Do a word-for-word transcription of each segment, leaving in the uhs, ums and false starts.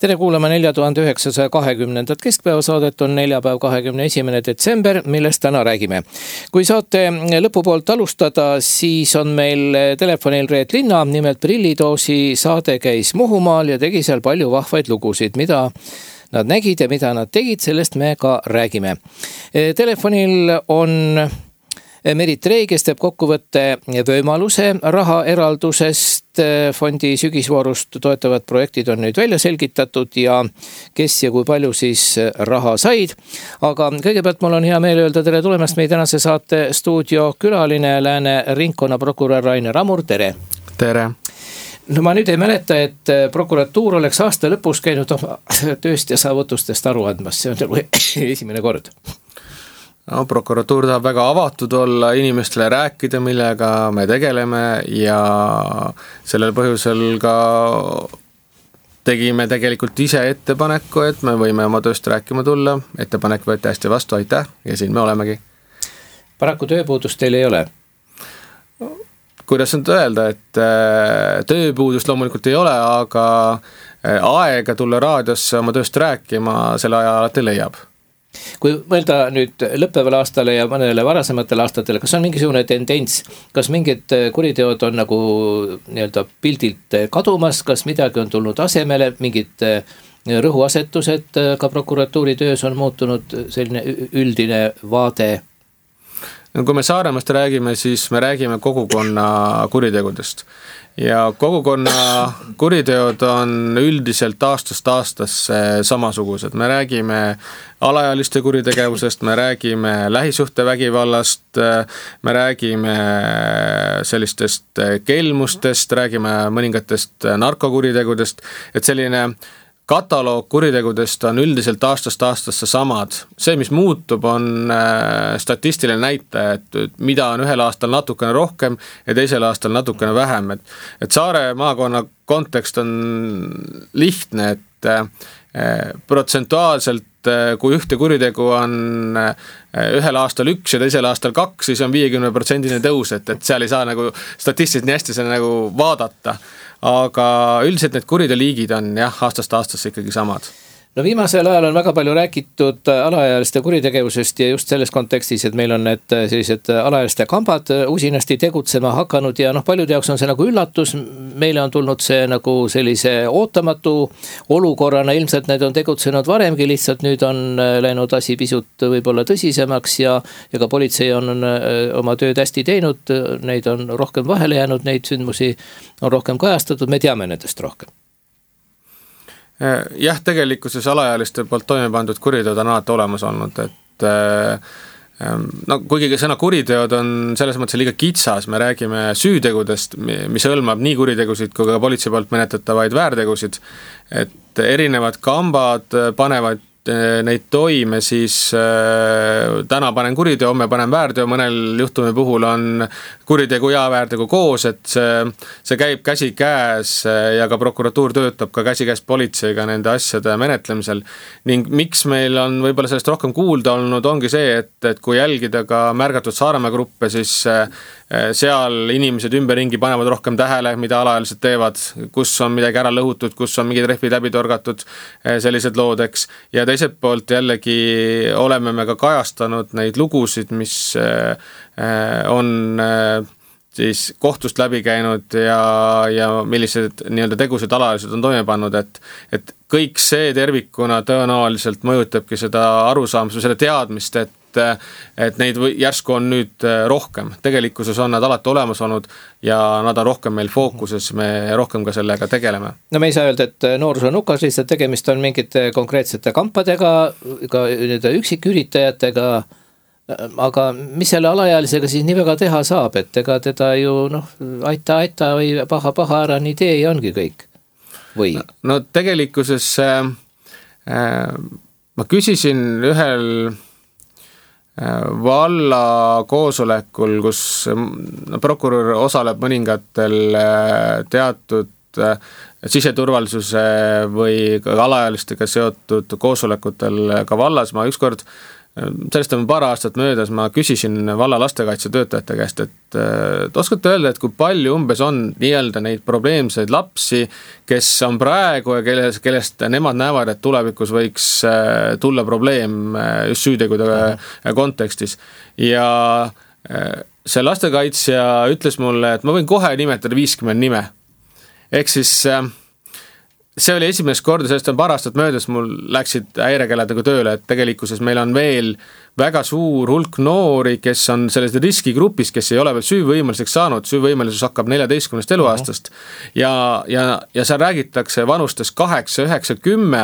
tere kuulama nelja tuhande üheksasaja kahekümnendat keskpäevasaadet, on neljapäev kahekümne esimene detsember, millest täna räägime. Kui saate lõpupoolt alustada, siis on meil telefonil Reet Linna, nimelt Prillidoosi saade käis Muhumaal ja tegi seal palju vahvaid lugusid, mida nad nägid ja mida nad tegid, sellest me ka räägime. Telefonil on Merit Rei, kes teeb kokkuvõtte võimaluse rahaeraldusest. Fondi sügisvoorust toetavad projektid on nüüd välja selgitatud ja kes ja kui palju siis raha said. Aga kõigepealt mul on hea meel öelda tere tulemast meie tänase saate stuudio külaline Lääne ringkonnaprokurör Rainer Amur, tere! Tere! No ma nüüd ei mäleta, et prokuratuur oleks aasta lõpus käinud tööst ja saavutustest aru andmas. See on nagu esimene kord. No, prokuratuur tahab väga avatud olla, inimestele rääkida, millega me tegeleme ja sellel põhjusel ka tegime tegelikult ise ettepaneku, et me võime oma tööst rääkima tulla. Ettepanek võeti hästi vastu, aitäh, ja siin me olemegi. Paraku tööpuudust teil ei ole? Kuidas on öelda, et tööpuudust loomulikult ei ole, aga aega tulla raadiosse oma tööst rääkima selle aja alati leiab. Kui mõelda nüüd lõppeval aastale ja mõnele varasematele aastatele, kas on mingisugune tendents, kas mingid kuriteod on nagu nii-öelda pildilt kadumas, kas midagi on tulnud asemele, mingid rõhuasetused ka prokuratuuri töös on muutunud selline üldine vaade? Kui me Saaremaast räägime, siis me räägime kogukonna kuritegudest. Ja kogukonna kuriteod on üldiselt aastast aastasse samasugused. Me räägime alaealiste kuritegevusest, me räägime lähisuhtevägivallast, me räägime sellistest kelmustest, räägime mõningatest narkokuritegudest, et selline kataloog kuritegudest on üldiselt aastast aastasse samad. See, mis muutub, on statistiline näitaja, et mida on ühel aastal natukene rohkem ja teisel aastal natukene vähem. Et, et Saare maakonna kontekst on lihtne, et protsentuaalselt, kui ühte kuritegu on ühel aastal üks ja teisel aastal kaks, siis on viiekümne protsendine tõus, et, et seal ei saa nagu statistiliselt nii hästi seda nagu vaadata. Aga üldiselt need kuriteliigid on jah, aastast aastasse ikkagi samad. No viimasel ajal on väga palju räägitud alaealiste kuritegevusest ja just selles kontekstis, et meil on need sellised alaealiste kambad usinasti tegutsema hakanud ja noh, paljude jaoks on see nagu üllatus. Meile on tulnud see nagu sellise ootamatu olukorrana, ilmselt need on tegutsenud varemgi, lihtsalt nüüd on läinud asi pisut võib-olla tõsisemaks ja, ja ka politsei on oma tööd hästi teinud, neid on rohkem vahele jäänud, neid sündmusi on rohkem kajastatud, me teame nendest rohkem. Jah, tegelikkuses alaealiste poolt toime pandud kuriteod on alati olemas olnud, et no, kuigi sõna kuriteod on selles mõttes liiga kitsas, me räägime süütegudest, mis hõlmab nii kuritegusid kui ka politsei poolt menetletavaid väärtegusid, et erinevad kambad panevad neid toime, siis äh, täna panen kuriteo, homme panen väärteo, mõnel juhtumi puhul on kuritegu ja väärtegu koos, et see, see käib käsi käes ja ka prokuratuur töötab ka käsi käes politseiga nende asjade menetlemisel. Ning miks meil on võib-olla sellest rohkem kuulda olnud, ongi see, et, et kui jälgida ka märgatud Saaremaa gruppe, siis äh, seal inimesed ümberringi panevad rohkem tähele, mida alaealised teevad, kus on midagi ära lõhutud, kus on mingid rehvid läbi torgatud, sellised loodeks. Ja teiselt poolt jällegi oleme me ka kajastanud neid lugusid, mis on siis kohtust läbi käinud ja, ja millised nii-öelda tegused alaealised on toime pannud, et, et kõik see tervikuna tõenäoliselt mõjutabki seda arusaamist või seda teadmist, et et neid järsku on nüüd rohkem. Tegelikkuses on nad alati olemas olnud ja nad on rohkem meil fookuses, me rohkem ka sellega tegeleme. No me ei saa öelda, et noorus on nukas, lihtsalt tegemist on mingite konkreetsete kampadega, ka üksiküritajatega, aga mis selle alaealisega siis nii väga teha saab, et ega teda ju noh, aita, aita või paha, paha ära nii tee ja ongi kõik? Või? No, no tegelikkuses äh, ma küsisin ühel valla koosolekul, kus prokurör osaleb mõningatel teatud siseturvalisuse või alaealistega seotud koosolekutel ka vallas. Ma ükskord sellest on paar aastat möödas, ma küsisin valla lastekaitsetöötajate käest, et, et oskate öelda, et kui palju umbes on nii-öelda neid probleemseid lapsi, kes on praegu ja kelles, kellest nemad näevad, et tulevikus võiks tulla probleem just süütegude kontekstis. Ja see lastekaitsja ütles mulle, et ma võin kohe nimetada viiskümmend nime. Ehk siis see oli esimest korda, sellest on paar aastat möödas, mul läksid häirekellad nagu tööle, et tegelikkuses meil on veel väga suur hulk noori, kes on selles riskigrupis, kes ei ole veel süüvõimeliseks saanud, süüvõimelisus hakkab neljateistkümnest eluaastast ja, ja, ja seal räägitakse vanustes kaheksa, üheksa, kümme.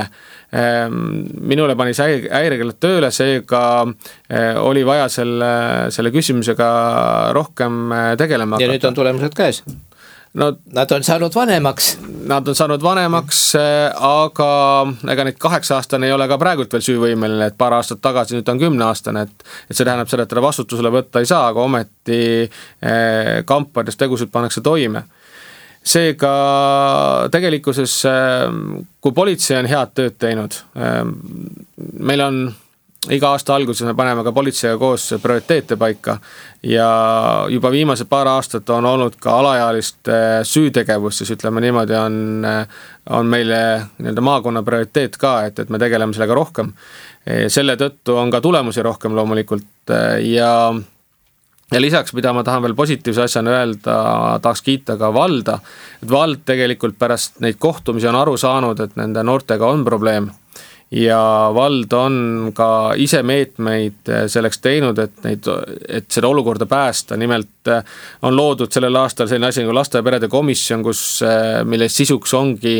Minule pani häirekellad tööle, seega oli vaja selle, selle küsimusega rohkem tegelema. Ja nüüd on tulemused käes. No, nad on saanud vanemaks. Nad on saanud vanemaks, aga ega neid kaheksa aastane ei ole ka praegult veel süüvõimeline, et paar aastat tagasi, nüüd on kümne aastane, et, et see tähendab seda, et teda vastutusele võtta ei saa, aga ometi kampades tegusid pannakse toime. Seega tegelikkuses, kui politsei on head tööd teinud, meil on iga aasta alguses me paneme ka politseiga koos prioriteete paika ja juba viimased paar aastat on olnud ka alaealiste süütegevus, siis ütleme niimoodi on, on meile nii-öelda maakonna prioriteet ka, et, et me tegeleme sellega rohkem. Selle tõttu on ka tulemusi rohkem loomulikult ja, ja lisaks, mida ma tahan veel positiivse asjana öelda, tahaks kiita ka valda, et vald tegelikult pärast neid kohtumisi on aru saanud, et nende noortega on probleem. Ja vald on ka ise meetmeid selleks teinud, et, neid, et seda olukorda päästa. Nimelt on loodud sellel aastal selline asi nagu laste ja perede komisjon, kus, mille sisuks ongi,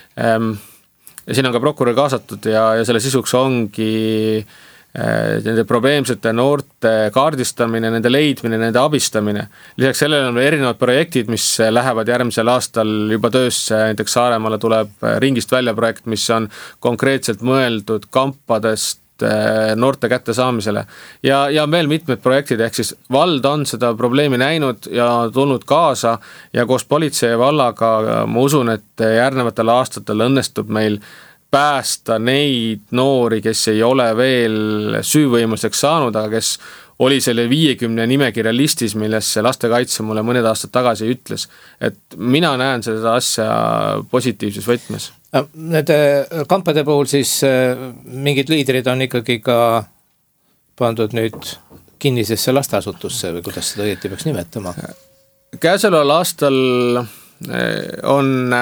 ja siin on ka prokurör kaasatud ja, ja selle sisuks ongi nende probleemsete noorte kaardistamine, nende leidmine, nende abistamine. Lisaks sellele on erinevad projektid, mis lähevad järgmisel aastal juba töösse, näiteks Saaremaale tuleb ringist välja projekt, mis on konkreetselt mõeldud kampadest noorte kätte saamisele. Ja, ja veel mitmed projektid, ehk siis vald on seda probleemi näinud ja tulnud kaasa ja koos politsei ja vallaga ma usun, et järgnevatel aastatel õnnestub meil päästa neid noori, kes ei ole veel süüvõimeliseks saanud, aga kes oli selle viiekümne nimekirja listis, millesse lastekaitse mulle mõned aastad tagasi ütles. Et mina näen seda asja positiivses võtmes. Nende kampade puhul siis mingid liidrid on ikkagi ka pandud nüüd kinnisesse lasteasutusse või kuidas seda õieti peaks nimetama? Käesoleval aastal on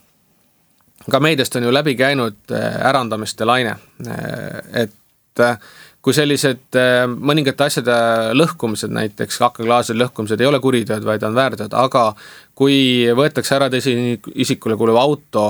ka meediast on ju läbi käinud ärandamiste laine, et kui sellised mõningate asjade lõhkumised, näiteks aknaklaasil lõhkumised ei ole kuritööd, vaid on väärtööd, aga kui võetakse ära teise isikule kuuluv auto,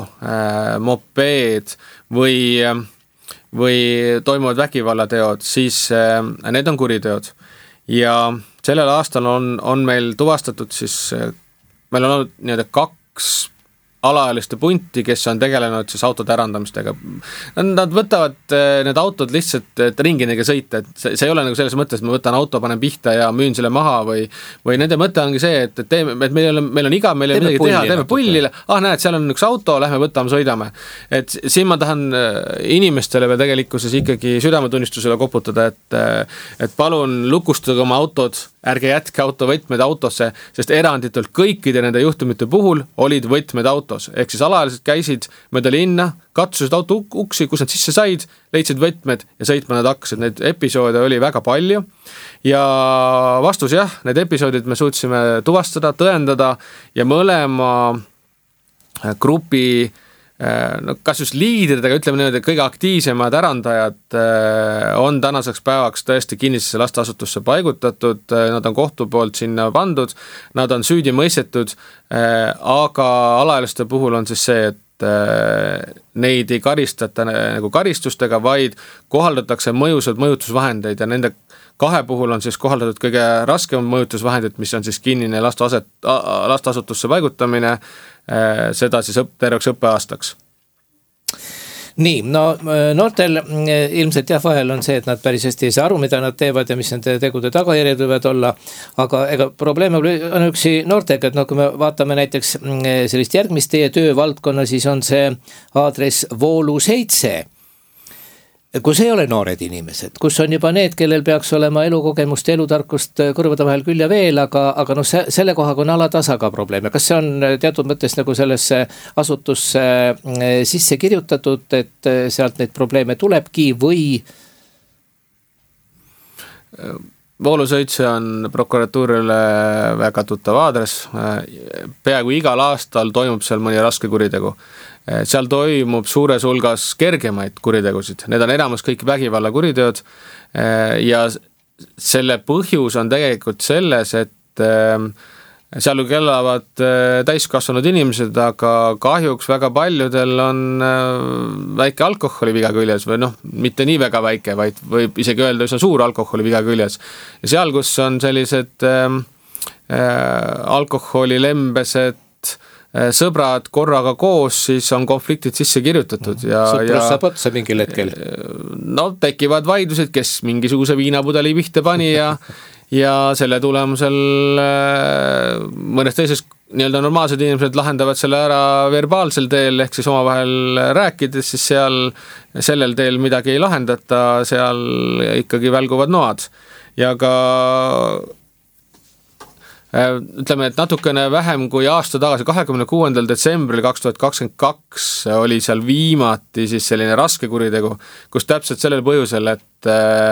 mopeed või, või toimuvad vägivallateod, siis need on kuritööd. Ja sellel aastal on, on meil tuvastatud siis, meil on olnud nii-öelda kaks alaealiste punti, kes on tegelenud siis autode ärandamistega. Nad võtavad need autod lihtsalt ringi nendega sõita, et see, see ei ole nagu selles mõttes, et ma võtan auto, panen pihta ja müün selle maha või, või nende mõte ongi see, et, et, teeme, et meil, on, meil on iga, meil ei midagi teha, teeme pullile, ah näed, seal on üks auto, lähme võtame, sõidame. Et siin ma tahan inimestele veel tegelikkuses ikkagi südametunnistusele koputada, et, et palun lukustage oma autod, ärge jätke autovõtmed autosse, sest eranditult kõikide nende juhtumite puhul olid võtmed autos. Ehk siis alaealised käisid mööda linna, katsusid auto uksi, kus nad sisse said, leidsid võtmed ja sõitma nad hakkasid. Neid episoode oli väga palju ja vastus jah, need episoodid me suutsime tuvastada, tõendada ja mõlema grupi no kas just liidridega, ütleme niimoodi, et kõige aktiivsemad ärandajad on tänaseks päevaks tõesti kinnisesse lasteasutusse paigutatud, nad on kohtu poolt sinna pandud, nad on süüdi mõistetud, aga alaealiste puhul on siis see, et neid ei karistata nagu karistustega, vaid kohaldatakse mõjusad mõjutusvahendeid ja nende kahe puhul on siis kohaldatud kõige raskem mõjutusvahendid, mis on siis kinnine lasteaset, lasteasutusse paigutamine, seda siis õpp, terveks õppeaastaks. Nii, no noortel ilmselt jah, vahel on see, et nad päris hästi ei saa aru, mida nad teevad ja mis nende tegude tagajärjed võivad olla, aga ega probleem on üksi noortega, et no kui me vaatame näiteks sellist järgmist teie töövaldkonna, siis on see aadress Voolu seitse. kus ei ole noored inimesed, kus on juba need, kellel peaks olema elukogemust ja elutarkust kõrvade vahel küll ja veel, aga, aga noh, selle kohaga on alatasaga probleem. Ja kas see on teatud mõttes nagu sellesse asutusse sisse kirjutatud, et sealt neid probleeme tulebki või? Voolusõitse on prokuratuurile väga tuttav aadress. Peaaegu igal aastal toimub seal mõni raske kuritegu. Seal toimub suures hulgas kergemaid kuritegusid. Need on enamus kõik vägivalla kuriteod ja selle põhjus on tegelikult selles, et seal elavad täiskasvanud inimesed, aga kahjuks väga paljudel on väike alkoholi viga küljes või noh, mitte nii väga väike, vaid võib isegi öelda, üsna suur alkoholi viga küljes. Ja seal, kus on sellised äh, alkoholilembesed sõbrad korraga koos, siis on konfliktid sisse kirjutatud. Ja, sõprus saab otsa mingil hetkel. No tekivad vaidlused, kes mingisuguse viinapudeli pihta pani ja, ja selle tulemusel mõnes teises nii-öelda normaalsed inimesed lahendavad selle ära verbaalsel teel, ehk siis omavahel rääkides, siis seal sellel teel midagi ei lahendata, seal ikkagi välguvad noad. Ja ka ütleme, et natukene vähem kui aasta tagasi, kahekümne kuuendal detsembril kaks tuhat kakskümmend kaks oli seal viimati siis selline raske kuritegu, kus täpselt sellel põhjusel, et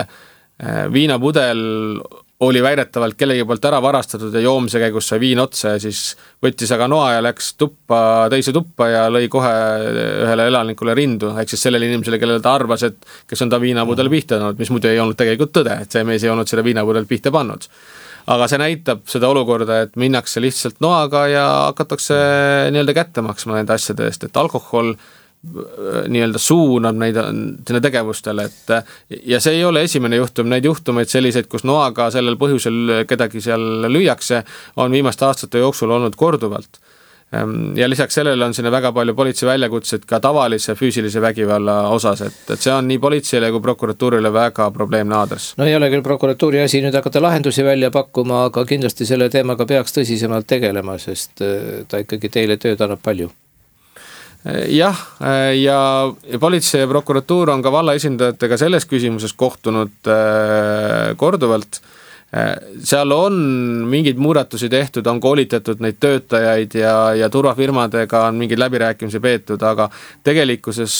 viinapudel oli väidetavalt kellegi poolt ära varastatud ja joomise käigus sai viin otsa ja siis võttis aga noa ja läks tuppa, teise tuppa ja lõi kohe ühele elanikule rindu, ehk siis sellele inimesele, kellele ta arvas, et kes on ta viinapudel pihta olnud, mis muidu ei olnud tegelikult tõde, et see mees ei olnud selle viinapudel pihta pannud. Aga see näitab seda olukorda, et minnakse lihtsalt noaga ja hakatakse nii-öelda kätte maksma nende asjade eest, et alkohol nii-öelda suunab neid sinna tegevustele, et ja see ei ole esimene juhtum, neid juhtumeid selliseid, kus noaga sellel põhjusel kedagi seal lüüakse, on viimaste aastate jooksul olnud korduvalt. Ja lisaks sellele on sinna väga palju politsei väljakutsed ka tavalise füüsilise vägivalla osas, et, et see on nii politseile kui prokuratuurile väga probleemne aadress. No ei ole küll prokuratuuri asi nüüd hakata lahendusi välja pakkuma, aga kindlasti selle teemaga peaks tõsisemalt tegelema, sest ta ikkagi teile tööd annab palju. Jah, ja politsei ja prokuratuur on ka valla esindajatega selles küsimuses kohtunud korduvalt. Seal on mingid muudatusi tehtud, on koolitatud neid töötajaid ja, ja turvafirmadega on mingid läbirääkimisi peetud, aga tegelikkuses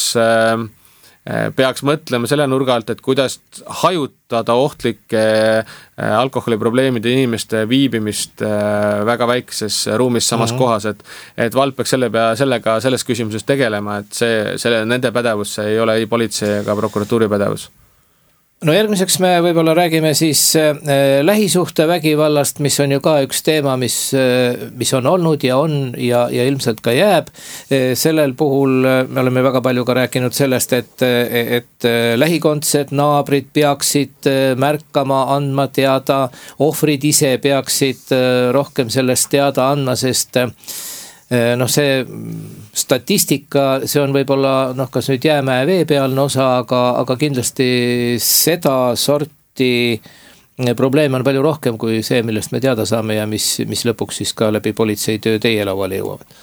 peaks mõtlema selle nurga alt, et kuidas hajutada ohtlike alkoholiprobleemide inimeste viibimist väga väikeses ruumis samas mm-hmm. kohas, et, et vald peaks selle pea, sellega selles küsimuses tegelema, et see, selle, nende pädevus ei ole ei politsei ega prokuratuuri pädevus. No järgmiseks me võib-olla räägime siis äh, lähisuhte vägivallast, mis on ju ka üks teema, mis, äh, mis on olnud ja on ja, ja ilmselt ka jääb. Äh, sellel puhul me oleme väga palju ka rääkinud sellest, et, et äh, lähikondsed naabrid peaksid äh, märkama, andma teada, ohvrid ise peaksid äh, rohkem sellest teada andma, sest äh, noh, see statistika, see on võib-olla noh, kas nüüd jäämäe veepealne osa, aga, aga kindlasti seda sorti probleeme on palju rohkem kui see, millest me teada saame ja mis, mis lõpuks siis ka läbi politsei töö teie lauale jõuavad.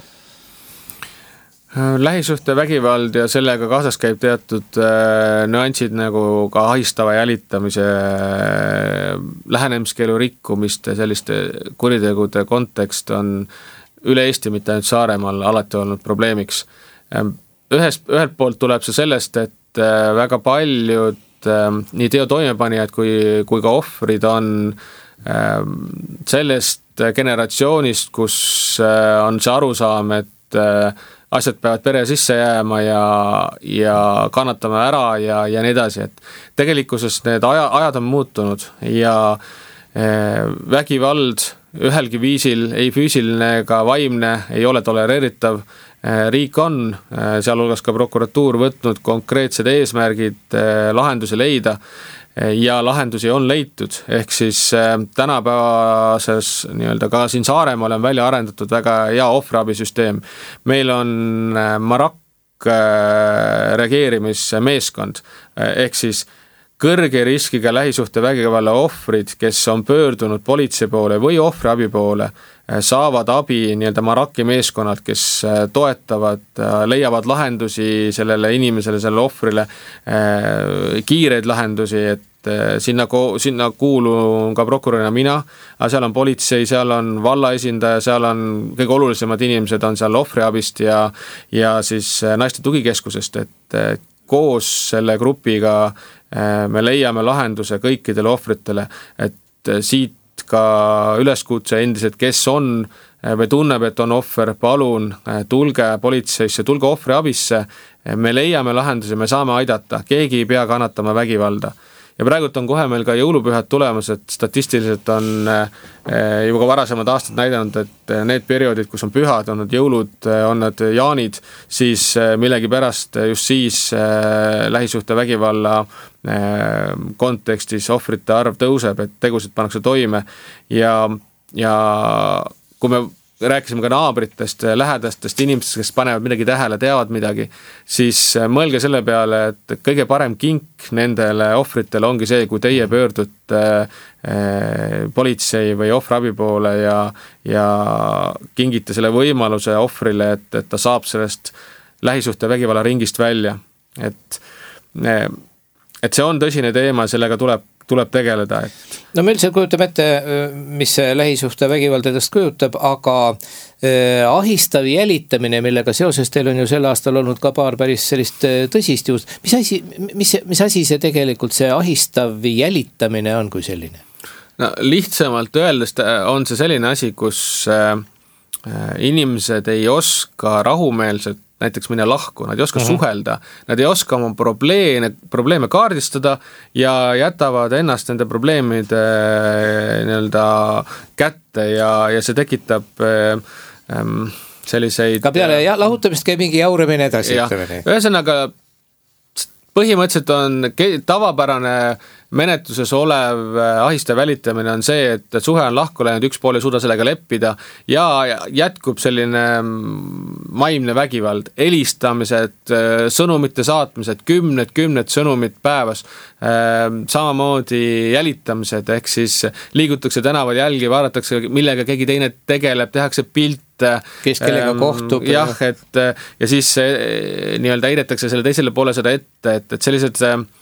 Lähisuhte vägivald ja sellega kaasas käib teatud äh, nüansid nagu ka ahistava jälitamise, lähenemiskeelu rikkumiste, selliste kuritegude kontekst on üle Eesti, mitte ainult Saaremaal, alati olnud probleemiks. Ühest, ühelt poolt tuleb see sellest, et väga paljud nii teo toimepanijad kui, kui ka ohvrid on sellest generatsioonist, kus on see arusaam, et asjad peavad pere sisse jääma ja, ja kannatame ära ja, ja nii edasi, et tegelikkuses need aja, ajad on muutunud ja vägivald ühelgi viisil, ei füüsiline ega vaimne, ei ole tolereeritav. Riik on, sealhulgas ka prokuratuur, võtnud konkreetsed eesmärgid lahendusi leida ja lahendusi on leitud. Ehk siis tänapäevases nii-öelda ka siin Saaremaal on välja arendatud väga hea ohvriabisüsteem. Meil on Marak reageerimismeeskond, ehk siis kõrge riskiga lähisuhtevägivalla ohvrid, kes on pöördunud politsei poole või ohvriabi poole, saavad abi nii-öelda Maraki meeskonnad, kes toetavad, leiavad lahendusi sellele inimesele, sellele ohvrile, kiireid lahendusi, et sinna, sinna kuulun ka prokurörina mina, aga seal on politsei, seal on valla esindaja, seal on kõige olulisemad inimesed on seal ohvriabist ja, ja siis naiste tugikeskusest, et koos selle grupiga me leiame lahenduse kõikidele ohvritele, et siit ka üleskutse endiselt, kes on või tunneb, et on ohver, palun tulge politseisse, tulge ohvriabisse, me leiame lahendusi, me saame aidata, keegi ei pea kannatama vägivalda. Ja praegult on kohe meil ka jõulupühad tulemas, et statistiliselt on juba ka varasemad aastad näidanud, et need perioodid, kus on pühad, on need jõulud, on need jaanid, siis millegi pärast just siis lähisuhte vägivalla kontekstis ohvrite arv tõuseb, et tegusid pannakse toime ja, ja kui me rääkisime ka naabritest, lähedastest inimestest, kes panevad midagi tähele, teavad midagi, siis mõelge selle peale, et kõige parem kink nendele ohvritele ongi see, kui teie pöördute politsei või ohvriabi poole ja, ja kingite selle võimaluse ohvrile, et, et ta saab sellest lähisuhte vägivalla ringist välja. Et, et see on tõsine teema, sellega tuleb tuleb tegeleda. Et... No meil see kujutab ette, mis see lähisuhte vägivaldadest kujutab, aga eh, ahistav jälitamine, millega seoses teil on ju sel aastal olnud ka paar päris sellist tõsist juhust. Mis asi, mis, mis asi see tegelikult see ahistav jälitamine on kui selline? No, lihtsamalt öeldes on see selline asi, kus äh, inimesed ei oska rahumeelselt näiteks minna lahku, nad ei oska mm-hmm. suhelda, nad ei oska oma probleeme, probleeme kaardistada ja jätavad ennast nende probleemide nii-öelda kätte ja, ja see tekitab ähm, selliseid... Ka peale ja, lahutamist käib mingi jauramine edasi. Ühesõnaga, põhimõtteliselt on tavapärane menetluses olev ahistav välitamine on see, et suhe on lahku läinud, üks pool ei suuda sellega leppida ja jätkub selline maimne vägivald, helistamised, sõnumite saatmised, kümned, kümned sõnumid päevas, samamoodi jälitamised, ehk siis liigutakse tänaval jälgi, vaadatakse, millega keegi teine tegeleb, tehakse pilt, kes kellega kohtub. Jah, et ja siis nii-öelda heidetakse selle teisele poole seda ette, et, et sellised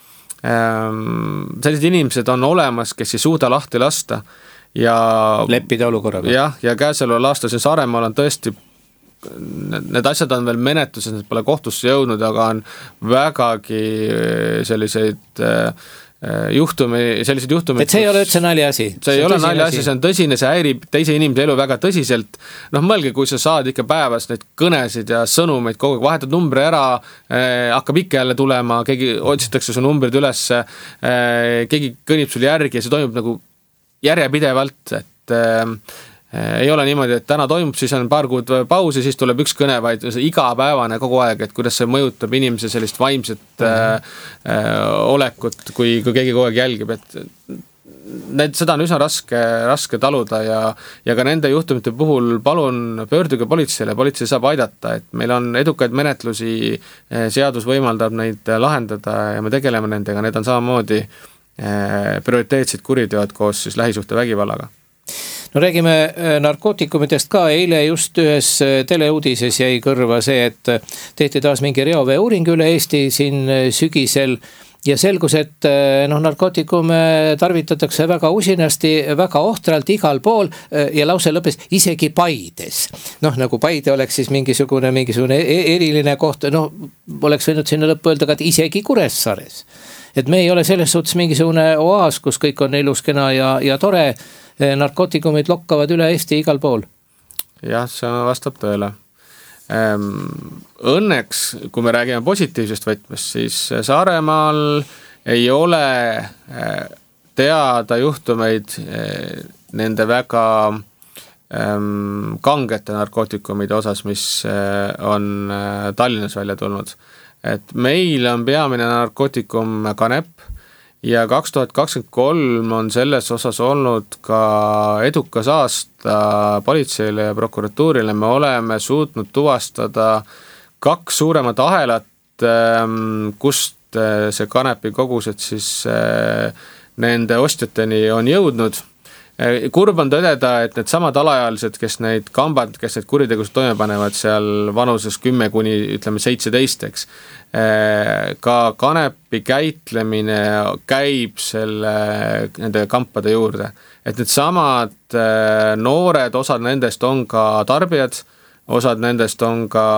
sellised inimesed on olemas, kes ei suuda lahti lasta ja leppida olukorraga. Jah, ja käesoleval aastal see Saaremaal on tõesti, need asjad on veel menetluses, need pole kohtusse jõudnud, aga on vägagi selliseid juhtumi, sellised juhtumid. Et see ei ole üldse naljaasi. See ei ole naljaasi, see on tõsine, see häirib teise inimese elu väga tõsiselt. Noh, mõelge, kui sa saad ikka päevas neid kõnesid ja sõnumeid kogu aeg, vahetad numbri ära, eh, hakkab ikka jälle tulema, keegi otsitakse su numbrid üles, eh, keegi kõnnib sul järgi ja see toimub nagu järjepidevalt, et eh, ei ole niimoodi, et täna toimub, siis on paar kuud pausi, siis tuleb üks kõne, vaid igapäevane kogu aeg, et kuidas see mõjutab inimese sellist vaimset mm-hmm. äh, olekut, kui, kui keegi kogu aeg jälgib, et need, seda on üsna raske, raske taluda ja, ja ka nende juhtumite puhul palun pöörduge politseile, politsei saab aidata, et meil on edukaid menetlusi, seadus võimaldab neid lahendada ja me tegeleme nendega, need on samamoodi äh, prioriteetsid kuriteod koos siis lähisuhte vägivallaga. No räägime narkootikumidest ka, eile just ühes teleuudises jäi kõrva see, et tehti taas mingi reovee uuring üle Eesti siin sügisel ja selgus, et noh, narkootikume tarvitatakse väga usinasti, väga ohtralt igal pool ja lause lõppes isegi Paides. Noh, nagu Paide oleks siis mingisugune, mingisugune eriline koht, noh, oleks võinud sinna lõppu öelda ka, et isegi Kuressaares. Et me ei ole selles suhtes mingisugune oaas, kus kõik on ilus, kena ja, ja tore, narkootikumid lokkavad üle Eesti igal pool. Jah, see vastab tõele. Õnneks, kui me räägime positiivsest võtmest, siis Saaremaal ei ole teada juhtumeid nende väga kangete narkootikumide osas, mis on Tallinnas välja tulnud. Et meil on peamine narkootikum kanep, ja kaks tuhat kakskümmend kolm on selles osas olnud ka edukas aasta politseile ja prokuratuurile. Me oleme suutnud tuvastada kaks suuremat ahelat, kust see kanepi kogused siis nende ostjateni on jõudnud. Kurb on tõdeda, et need samad alaealised, kes neid kambad, kes neid kuritegusid toime panevad seal vanuses kümme kuni ütleme seitseteist, eks. Ka kanepi käitlemine käib selle, nende kampade juurde. Et need samad noored, osad nendest on ka tarbijad, osad nendest on ka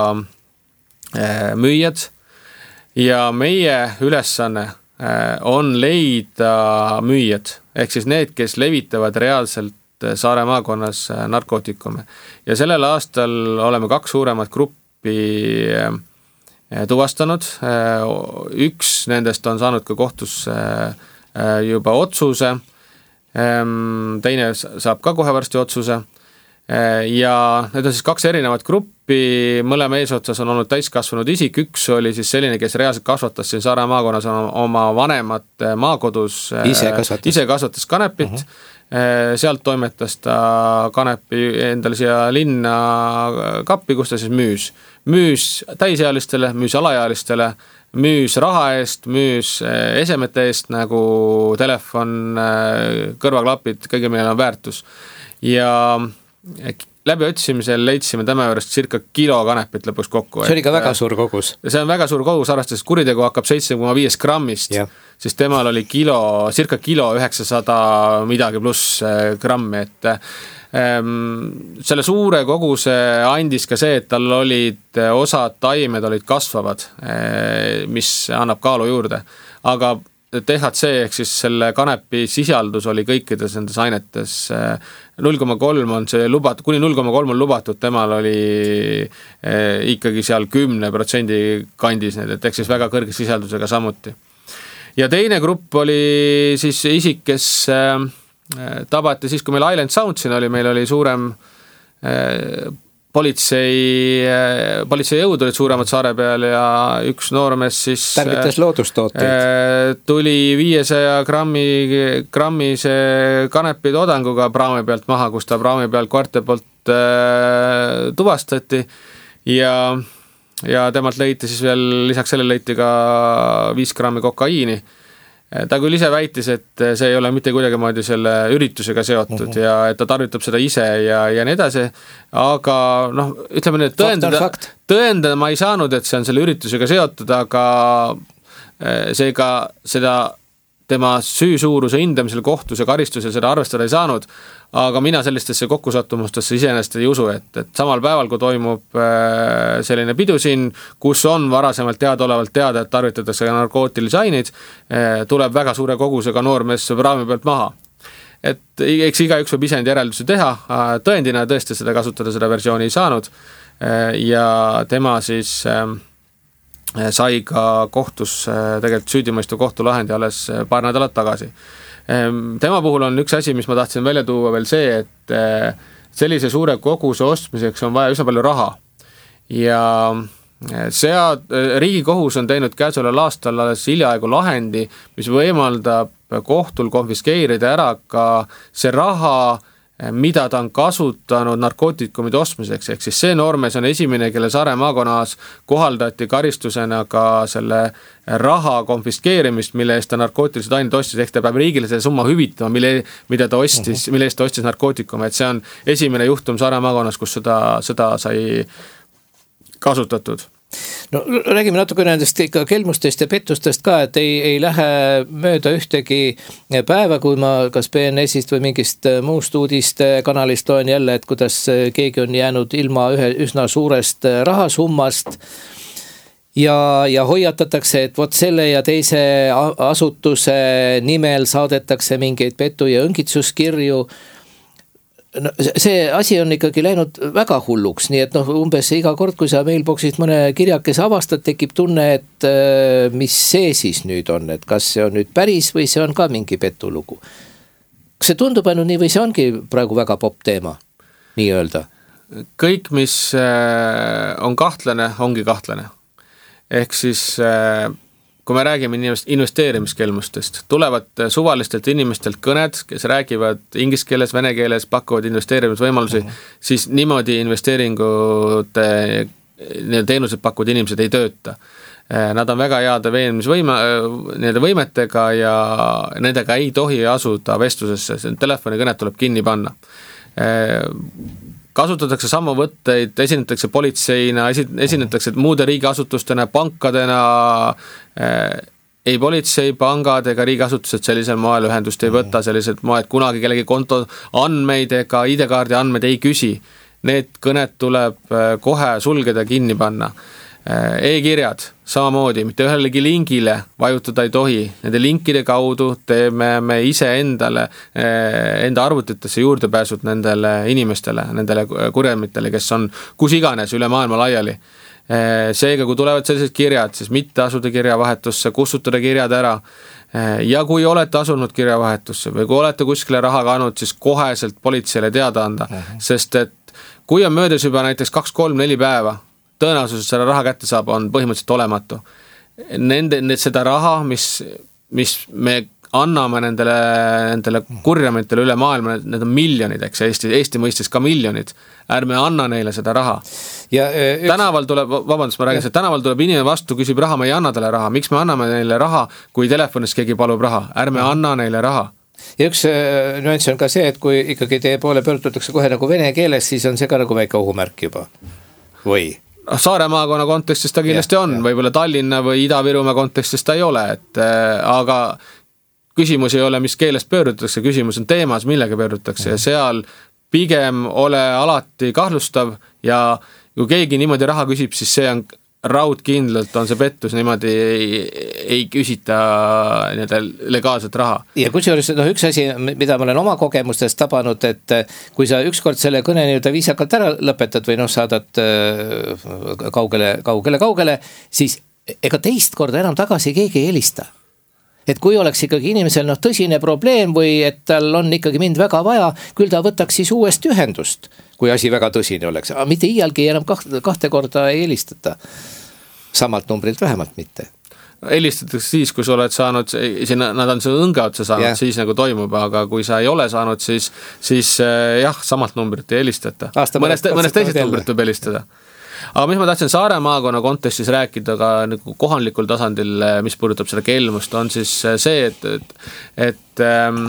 müüjad ja meie ülesanne on leida müüjad, ehk siis need, kes levitavad reaalselt Saare maakonnas narkootikume. Ja sellel aastal oleme kaks suuremat gruppi tuvastanud. Üks nendest on saanud ka kohtus juba otsuse, teine saab ka kohe varsti otsuse. Ja need on siis kaks erinevat gruppi, mõlema eesotsas on olnud täiskasvanud isik, üks oli siis selline, kes reaalselt kasvatas siin Saare maakonnas oma vanemat maakodus, ise kasvatas, ise kasvatas kanepit, uh-huh. Sealt toimetas ta kanepi endale siia linna kappi, kus ta siis müüs. Müüs täisealistele, müüs alaealistele, müüs raha eest, müüs esemete eest nagu telefon, kõrvaklapid, kõige meil on väärtus. Ja läbi otsimisel leidsime tema juurest circa kilo kanepit lõpuks kokku. See oli ka väga suur kogus. See on väga suur kogus, arvestades kuritegu hakkab seitse koma viis grammist, yeah. Siis temal oli kilo, circa kilo üheksasada midagi pluss grammi, et ähm, selle suure koguse andis ka see, et tal olid osad taimed olid kasvavad, mis annab kaalu juurde, aga T H C ehk siis selle kanepi sisaldus oli kõikides nendes ainetes null koma kolm on see lubatud, kuni null koma kolm on lubatud, temal oli eh, ikkagi seal kümne protsendi kandis need, et ehk siis väga kõrge sisaldusega samuti. Ja teine grupp oli siis isik, kes eh, tabati siis, kui meil Island Soundsin oli, meil oli suurem eh, politsei, politsei jõud olid suuremad saare peal ja üks noormees siis tarvitas loodustooteid. Tuli viiesaja grammi, grammi see kanepi toodanguga praami pealt maha, kus ta praami pealt koerte poolt äh, tuvastati ja, ja temalt leiti siis veel, lisaks selle leiti ka viis grammi kokaiini. Ta küll ise väitis, et see ei ole mitte kuidagi moodi selle üritusega seotud uh-huh. ja et ta tarvitab seda ise ja, ja nii edasi, aga noh, ütleme nüüd, tõendada, tõendada ma ei saanud, et see on selle üritusega seotud, aga seega seda tema süü suuruse hindamisel kohtus ja karistusel seda arvestada ei saanud, aga mina sellistesse kokkusattumustesse iseenesest ei usu, et, et samal päeval, kui toimub selline pidu siin, kus on varasemalt teadaolevalt teada, et tarvitatakse narkootilisi aineid, tuleb väga suure kogusega noormees praami pealt maha. Et eks igaüks võib ise enda järeldusi teha, tõendina tõesti seda kasutada, seda versiooni ei saanud ja tema siis sai ka kohtus tegelikult süüdimõistu kohtulahendi alles paar nädalat tagasi. Tema puhul on üks asi, mis ma tahtsin välja tuua veel see, et sellise suure koguse ostmiseks on vaja üsna palju raha. Ja sead, Riigikohus on teinud käesoleval aastal alles hiljaaegu lahendi, mis võimaldab kohtul konfiskeerida ära ka see raha, mida ta on kasutanud narkootikumide ostmiseks, ehk siis see noormees on esimene, kelle Saare maakonnas kohaldati karistusena ka selle raha konfiskeerimist, mille eest ta narkootilised ained ostis, ehk ta peab riigile selle summa hüvitama, mille, mida ta ostis, mille eest ta ostis narkootikume, et see on esimene juhtum Saare maakonnas, kus seda, seda sai kasutatud. No räägime natuke nendest ikka kelmustest ja pettustest ka, et ei, ei lähe mööda ühtegi päeva, kui ma kas B N S-ist või mingist muust uudiste kanalist loen jälle, et kuidas keegi on jäänud ilma ühe üsna suurest rahasummast ja, ja hoiatatakse, et vot selle ja teise asutuse nimel saadetakse mingeid petu- ja õngitsuskirju. No, see asi on ikkagi läinud väga hulluks, nii et noh, umbes iga kord, kui sa mailboxist mõne kirjakese avastad, tekib tunne, et mis see siis nüüd on, et kas see on nüüd päris või see on ka mingi petulugu. Kas see tundub ainult nii või see ongi praegu väga popp teema, nii öelda? Kõik, mis on kahtlane, ongi kahtlane. Ehk siis kui me räägime investeerimiskelmustest, tulevad suvalistelt inimestelt kõned, kes räägivad inglise keeles, vene keeles, pakuvad investeerimisvõimalusi, uh-huh. siis niimoodi investeeringute teenused pakuvad inimesed ei tööta. Nad on väga heade veenmisvõime, nii-öelda võimetega ja nendega ei tohi asuda vestlusesse, telefonikõnet tuleb kinni panna. Kasutatakse samu võtteid, esinetakse politseina, esinetakse muude riigiasutustena, pankadena, ei politsei, pangad ega riigiasutused sellisel moel ühendust ei võta, sellisel moel, et kunagi kellegi konto andmeid ega I D-kaardi andmeid ei küsi. Need kõned tuleb kohe sulgeda kinni panna. E-kirjad samamoodi, mitte ühelegi lingile vajutada ei tohi. Nende linkide kaudu teeme me ise endale, enda arvutitesse juurdepääsud nendele inimestele, nendele kurjamitele, kes on kus iganes üle maailma laiali. Seega, kui tulevad sellised kirjad, siis mitte asuda kirjavahetusse, kustutada kirjad ära. Ja kui olete asunud kirjavahetusse või kui olete kuskile raha kanud, siis koheselt politseile teada anda. Uh-huh. Sest et kui on möödas juba näiteks kaks, kolm, neli päeva, tõenäosus, et seda raha kätte saab, on põhimõtteliselt olematu. Nende, seda raha, mis, mis me anname nendele, nendele kurjamitele üle maailma, need on miljonid, eks Eesti, Eesti mõistes ka miljonid. Ärme anna neile seda raha. Ja, üks... Tänaval tuleb, vabandust, ma räägin, et tänaval tuleb inimene vastu, küsib raha, me ei anna talle raha. Miks me anname neile raha, kui telefonis keegi palub raha? Ärme anna neile raha. Ja üks nüanss on ka see, et kui ikkagi teie poole pöördutakse kohe nagu vene keeles, siis on see ka nagu väike ohumärk juba. Või? Saare maakonna kontekstis ta kindlasti ja, on, ja. Võib-olla Tallinna või Ida-Virumaa kontekstis ta ei ole, et äh, aga küsimus ei ole, mis keelest pöördutakse, küsimus on teemas, millega pöördutakse ja seal pigem ole alati kahtlustav ja kui keegi niimoodi raha küsib, siis see on raudkindlalt on see pettus, niimoodi ei, ei küsita legaalset raha. Ja kusjuures no, üks asi, mida ma olen oma kogemustest tabanud, et kui sa ükskord selle kõne nii-öelda viisakalt ära lõpetad või noh, saadad kaugele, kaugele, kaugele, siis ega teist korda enam tagasi keegi ei helista. Et kui oleks ikkagi inimesel noh, tõsine probleem või et tal on ikkagi mind väga vaja, küll ta võtaks siis uuesti ühendust, kui asi väga tõsine oleks. Aga mitte iialgi enam kahte, kahte korda ei helistata. Samalt numbrilt vähemalt mitte. Helistatakse siis, kui sa oled saanud, sinna, nad on see õnge otsa saanud, yeah. Siis nagu toimub, aga kui sa ei ole saanud, siis, siis jah, samalt numbrit ei helistata. Mõnest, mõnest teisest numbrit võib helistada. Aga mis ma tahtsin Saare maakonna kontekstis rääkida ka nagu kohalikul tasandil, mis puudutab seda kelmust, on siis see, et, et, et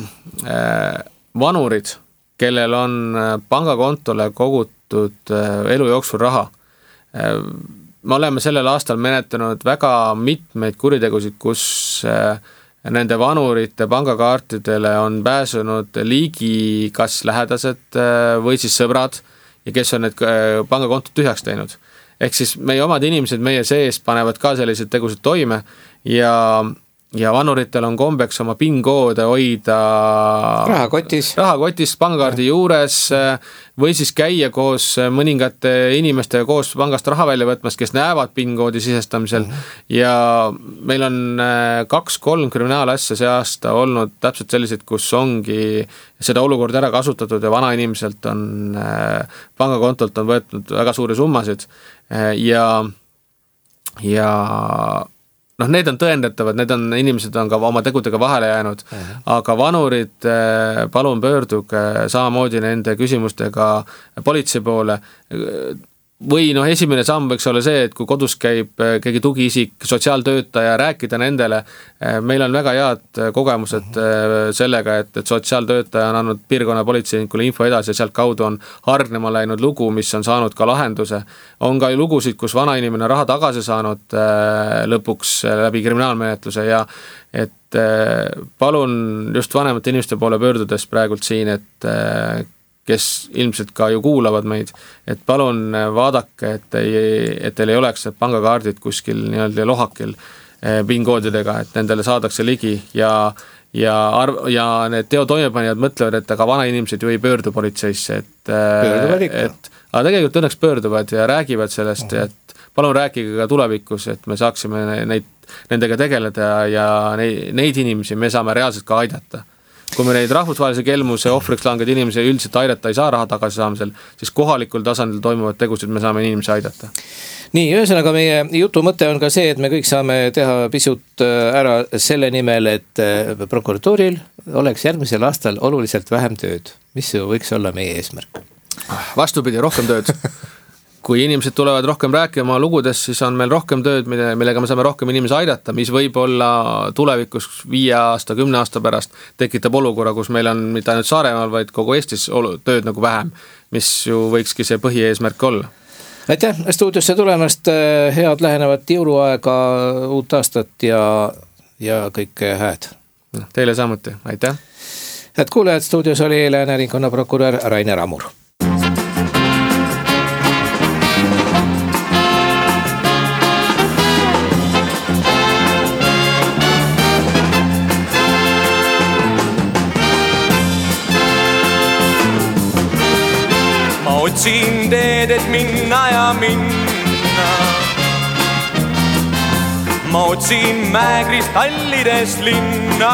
äh, vanurid, kellel on pangakontole kogutud elu jooksul raha, äh, me oleme sellel aastal menetanud väga mitmeid kuritegusid, kus äh, nende vanurite pangakaartidele on pääsenud ligi kas lähedased äh, või siis sõbrad, ja kes on need pangakontot tühjaks teinud. Ehk siis meie omad inimesed meie sees panevad ka sellised tegused toime ja, ja vanuritel on kombeks oma PIN-koode hoida rahakotis, rahakotis pangakaardi juures või siis käia koos mõningate inimestega koos pangast raha välja võtmas, kes näevad PIN-koodi sisestamisel mm-hmm. ja meil on kaks-kolm kriminaalasja see aasta olnud täpselt sellised, kus ongi seda olukorda ära kasutatud ja vana inimeselt on pangakontolt on võetud väga suuri summasid ja ja noh, need on tõendatavad, need on, inimesed on ka oma tegudega vahele jäänud, uh-huh. Aga vanurid, palun pöörduge samamoodi nende küsimustega politsei poole. Või noh, esimene samm võiks olla see, et kui kodus käib keegi tugiisik, sotsiaaltöötaja, rääkida nendele, meil on väga head kogemused sellega, et, et sotsiaaltöötaja on andnud piirkonna politseinikule info edasi ja sealt kaudu on hargnema läinud lugu, mis on saanud ka lahenduse. On ka lugusid, kus vana inimene raha tagasi saanud lõpuks läbi kriminaalmenetluse ja et palun just vanemate inimeste poole pöördudes praegult siin, et kes ilmselt ka ju kuulavad meid, et palun vaadake, et, ei, et teil ei oleks pangakaardid kuskil nii-öelda lohakil PIN-koodidega, et nendele saadakse ligi ja, ja, arv, ja need teo toimepanijad mõtlevad, et aga vana inimesed ju ei pöördu politseisse, et, et aga tegelikult õnneks pöörduvad ja räägivad sellest, uh-huh. Et palun rääkige ka tulevikus, et me saaksime neid, nendega tegeleda ja neid, neid inimesi me saame reaalselt ka aidata. Kui me neid rahvusvahelise kelmuse ohvriks langed inimesi üldiselt aidata ei saa raha tagasi saamisel, siis kohalikul tasandil toimuvad tegusid, me saame inimesi aidata. Nii, ühesõnaga meie jutu mõte on ka see, et me kõik saame teha pisut ära selle nimel, et prokuratuuril oleks järgmisel aastal oluliselt vähem tööd. Mis võiks olla meie eesmärk? Vastupidi, rohkem tööd. kui inimesed tulevad rohkem rääkima lugudest, siis on meil rohkem tööd, millega me saame rohkem inimesi aidata, mis võib olla tulevikus viie aasta, kümne aasta pärast tekitab olukorra, kus meil on mitte ainult Saaremaal, vaid kogu Eestis tööd nagu vähem, mis ju võikski see põhieesmärk olla. Aitäh stuudiosse tulemast, head lähenevat jõuluaega, uut aastat ja, ja kõike hääd. Teile samuti, aitäh. Head kuulajad, stuudios oli Lääne ringkonnaprokurör Rainer Amur. Otsin teed, et minna ja minna. Ma otsin mäekristallidest linna.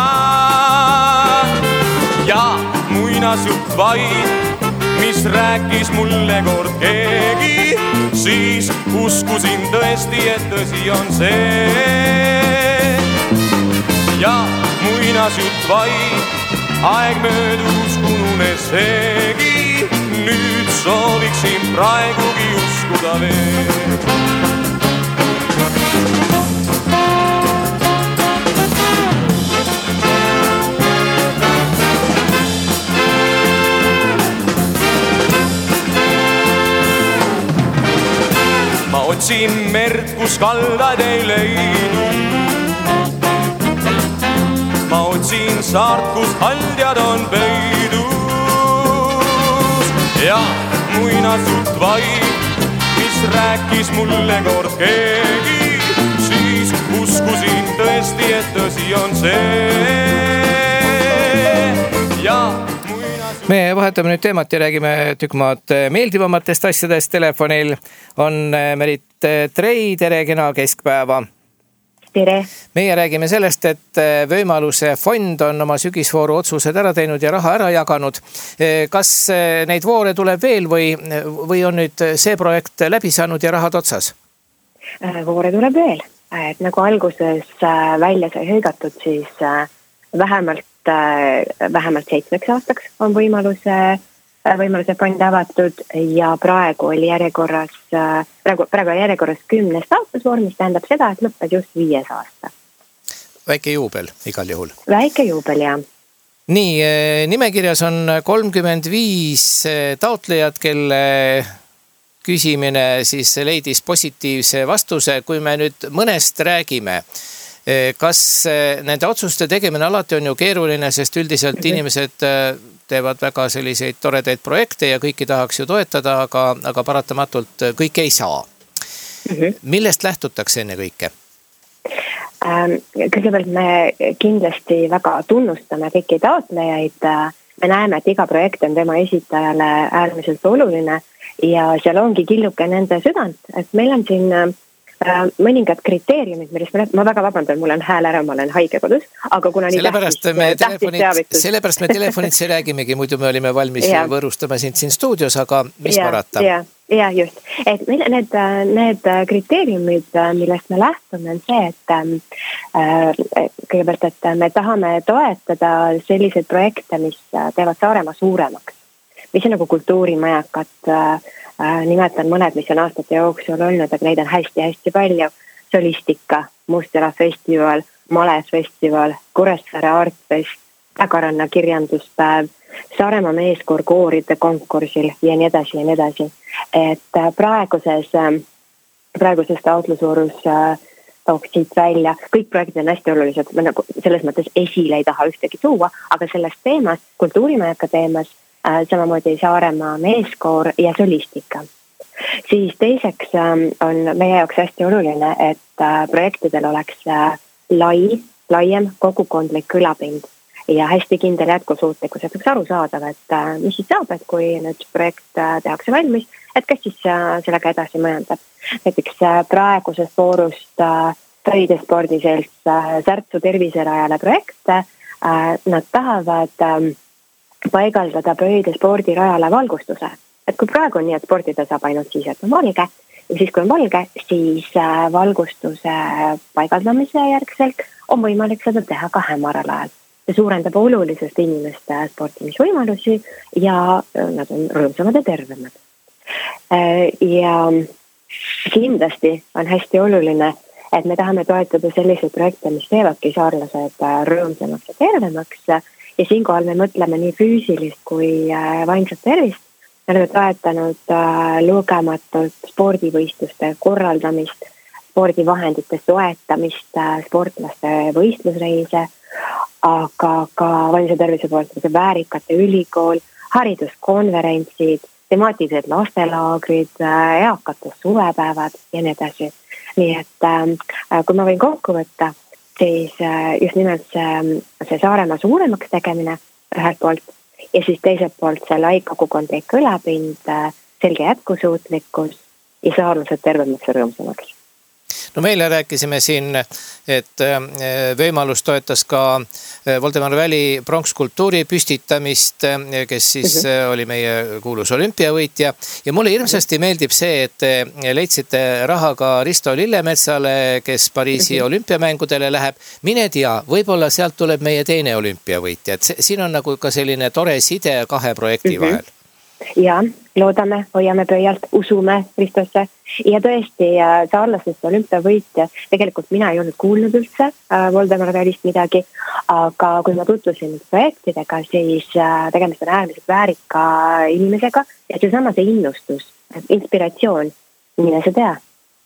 Ja muinasjutt vaid, mis rääkis mulle kord keegi, siis uskusin tõesti, et tõsi on see. Ja muinasjutt vaid, aeg möödus ununes seegi. Nüüd sooviksin praegugi uskuda veel. Ma otsin merd, kus kaldad ei leidu. Ma otsin saart, kus haldjad on peidus. Ja muinasjutt vaid, mis rääkis mulle kord keegi, siis uskusin tõesti, et tõsi on see. Ja muinasjutt... Me vahetame nüüd teemat ja räägime tükmaad meeldivamatest asjadest. Telefonil on Merit Trei, tere, kena keskpäeva. Tere. Meie räägime sellest, et Võimaluse fond on oma sügisvooru otsused ära teinud ja raha ära jaganud. Kas neid voore tuleb veel või, või on nüüd see projekt läbi saanud ja rahad otsas? Voore tuleb veel. Et nagu alguses välja sai hõigatud, siis vähemalt, vähemalt seitsmeks aastaks on Võimaluse Võimaluse fond avatud ja praegu oli järjekorras, praegu, praegu oli järjekorras kümnes taotlusvoor, mis tähendab seda, et lõppes just viies aasta. Väike juubel igal juhul. Väike juubel, jah. Nii, nimekirjas on kolmkümmend viis taotlejad, kelle küsimine siis leidis positiivse vastuse. Kui me nüüd mõnest räägime, kas nende otsuste tegemine alati on ju keeruline, sest üldiselt mm-hmm. inimesed teevad väga selliseid toredaid projekte ja kõiki tahaks ju toetada, aga, aga paratamatult kõike ei saa. Mm-hmm. Millest lähtutakse enne kõike? Kõigepealt me kindlasti väga tunnustame kõiki taotlejaid. Me näeme, et iga projekt on tema esitajale äärmiselt oluline ja seal ongi killuke nende südant, et meil on siin mõningad kriteeriumid, millest ma, ma väga vabandan, mul on hääl ära, ma olen haige kodus, aga kuna nii sellepärast tähtis, me tähtis teavitus. Sellepärast me telefonitse räägimegi, muidu me olime valmis ja. võõrustama sind siin stuudios, aga mis ja, parata? Ja, ja just, et need, need kriteeriumid, millest me lähtume, on see, et kõigepealt, et me tahame toetada selliseid projekte, mis teevad Saaremaa suuremaks, mis on nagu kultuurimajakat. Nimetan mõned, mis on aastate jooksul olnud, aga neid on hästi-hästi palju. Solistika, Mustjala festival, Males festival, Kuressaare Artfest, Tagaranna kirjanduspäev, Saaremaa meeskoor kooride konkursil ja nii edasi ja nii edasi. Et praeguses, praeguses taotlusvoorus tooks siit välja. Kõik projektid on hästi olulised, ma nagu selles mõttes esile ei taha ühtegi tuua, aga selles teemas, kultuurimajaka teemas, samamoodi Saaremaa meeskoor ja solistika. Siis teiseks on meie jaoks hästi oluline, et projektidel oleks lai, laiem kogukondlik kõlapind ja hästi kindel jätkusuutlikkus, et oleks aru saadav, et mis siis saab, et kui nüüd projekt tehakse valmis, et kes siis sellega edasi mõjandab. Näiteks praegusest voorust Pöide spordiselts Särtsu terviserajale projekte, nad tahavad paigaldada Pöide spordirajale valgustuse. Et kui praegu on nii, et sportida saab ainult siis, et on valge, ja siis kui on valge, siis valgustuse paigaldamise järgselt on võimalik seda teha ka hämaral ajal. See suurendab olulisest inimeste sportimisvõimalusi ja nad on rõõmsamad ja tervemad. Ja kindlasti on hästi oluline, et me tahame toetada selliseid projekte, mis teevadki saarlased rõõmsamaks ja tervemaks. Ja siinkohal me mõtleme nii füüsilist kui vaimset tervist. Me oleme toetanud lugematut spordivõistluste korraldamist, spordivahendite soetamist, sportlaste võistlusreise, aga ka vaimse tervise poolt väärikate ülikool, hariduskonverentsid, temaatilised lastelaagrid, eakate suvepäevad ja nii edasi. Nii et kui ma võin kokku võtta, siis just nimelt see, see Saaremaa suuremaks tegemine ühelt poolt ja siis teiselt poolt see lai kogukondlik kõlapind, selge jätkusuutlikkus ja saarlased tervemaks ja rõõmsamaks. No meile rääkisime siin, et võimalus toetas ka Voldemar Väli pronkskultuuri püstitamist, kes siis uh-huh. oli meie kuulus olümpiavõitja. Ja mulle hirmsasti meeldib see, et leidsite raha ka Risto Lillemetsale, kes Pariisi uh-huh. olümpiamängudele läheb. Mine tea, võib-olla sealt tuleb meie teine olümpiavõitja. Et siin on nagu ka selline tore side kahe projekti uh-huh. vahel. Ja loodame, hoiame pöialt, usume Ristosse ja tõesti saarlasest olümpiavõitja. Tegelikult mina ei olnud kuulnud üldse Voldemar Välist midagi, aga kui ma tutvusin projektidega, siis tegemist on äärmiselt väärika inimesega ja see sama see innustus, inspiratsioon, mine sa tea.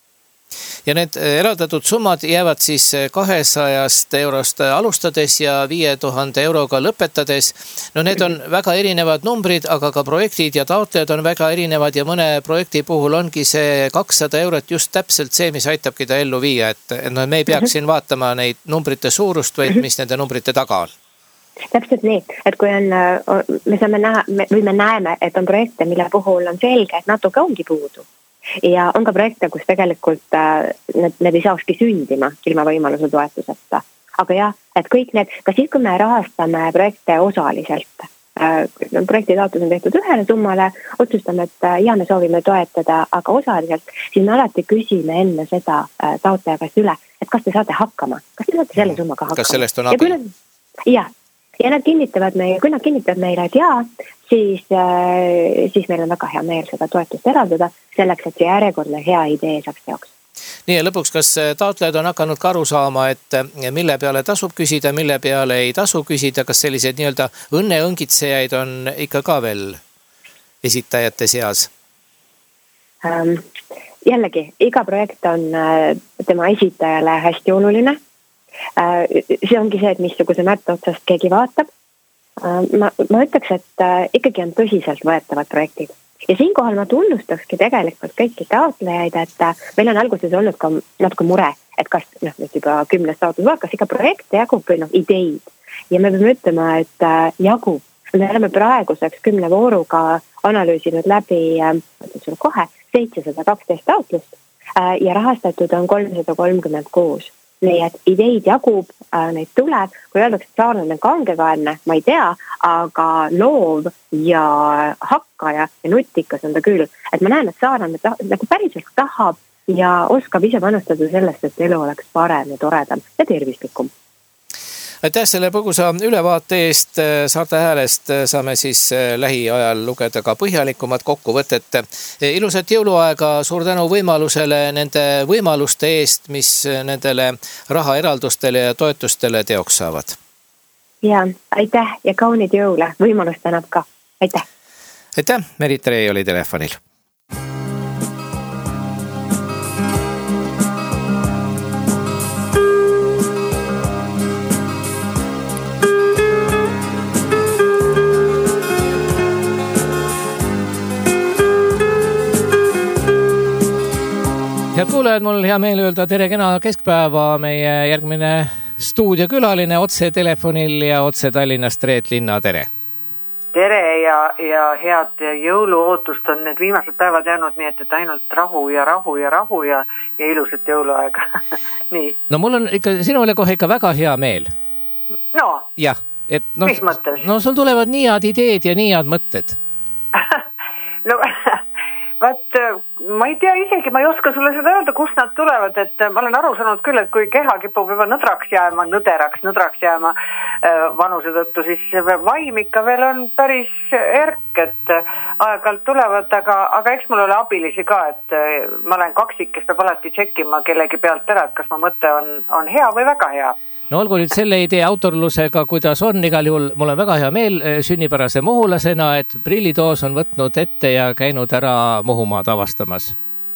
Ja need eraldatud summad jäävad siis kahesajast eurost alustades ja viie tuhande euroga lõpetades. No need on väga erinevad numbrid, aga ka projektid ja taotlejad on väga erinevad ja mõne projekti puhul ongi see kakssada eurot just täpselt see, mis aitabki ta ellu viia. Et no me ei peaks siin vaatama neid numbrite suurust, vaid mis nende numbrite taga on. Täpselt nii, et kui on, me saame näha, või me näeme, et on projekte, mille puhul on selge, et natuke ongi puudu. Ja on ka projekte, kus tegelikult need, need ei saakski sündima ilma võimaluse toetuseta. Aga jah, et kõik need, ka siis kui me rahastame projekte osaliselt, projekti taotlus on tehtud ühele summale, otsustame, et ja me soovime toetada, aga osaliselt, siis me alati küsime enne seda taotleja käest üle, et kas te saate hakkama, kas te saate selle summaga hakkama. Kas sellest on abi? Jah, ja nad kinnitavad meile, kui nad kinnitavad meile, et jaa, siis, siis meil on väga hea meel seda toetust eraldada selleks, et see järjekordne hea idee saaks teoks. Nii ja lõpuks, kas taotlejad on hakanud ka aru saama, et mille peale tasub küsida, mille peale ei tasu küsida, kas sellised nii-öelda õnneõngitsejaid on ikka ka veel esitajate seas? Ähm, jällegi, iga projekt on tema esitajale hästi oluline. See ongi see, et missuguse märte otsast keegi vaatab. Ma, ma ütleks, et ikkagi on tõsiselt võetavad projektid. Ja siinkohal ma tunnustakski tegelikult kõiki taotlejaid, et meil on alguses olnud ka natuke mure, et kas noh, nüüd juba kümnes taotlus, kas ikka projekte jagub või noh, ideid. Ja me peame ütlema, et jagub. Me oleme praeguseks kümne vooruga analüüsinud läbi kohe seitsesada kaksteist taotlust ja rahastatud on kolmsada kolmkümmend kuus. Nii et ideid jagub, neid tuleb, kui öeldakse, et saarlane on kangekaelne, ma ei tea, aga loov ja hakkaja ja nutikas on ta küll. Et ma näen, et saarlane ta, nagu päriselt tahab ja oskab ise panustada sellest, et elu oleks parem ja toredam ja tervislikum. Aitäh selle põgusa ülevaate eest. Saarte Häälest saame siis lähiajal lugeda ka põhjalikumat kokkuvõtet. Ilusat jõuluaega, suur tänu võimalusele nende võimaluste eest, mis nendele rahaeraldustele ja toetustele teoks saavad. Ja, aitäh ja kaunid jõule. Võimalust tänab ka. Aitäh. Aitäh, Merit Rei oli telefonil. Head kuulajad, mul hea meel öelda tere kena keskpäeva. Meie järgmine stuudiokülaline otse telefonil ja otse Tallinnast Reet Linna, tere. Tere ja, ja head jõuluootust on need viimased päevad jäänud, nii et, et ainult rahu ja rahu ja rahu ja, ja ilusat jõuluaega. Nii. No mul on ikka sinule kohe ikka väga hea meel. No, jah, et no, mis mõttes? No sul tulevad nii head ideed ja nii head mõtted. No Vaat ma ei tea isegi, ma ei oska sulle seda öelda, kust nad tulevad, et ma olen aru saanud küll, et kui keha kipub juba nõdraks jääma, nõderaks, nõdraks jääma vanuse tõttu, siis vaim ikka veel on päris erk, et aeg-ajalt tulevad, aga, aga eks mul ole abilisi ka, et ma olen kaksik, kes peab alati tšekkima kellegi pealt ära, et kas ma mõte on, on hea või väga hea. No olgu nüüd selle idee autorlusega, kuidas on, igal juhul mul on väga hea meel sünnipärase muhulasena, et Prillitoos on võtnud ette ja käinud ära Muhumaad avastamas.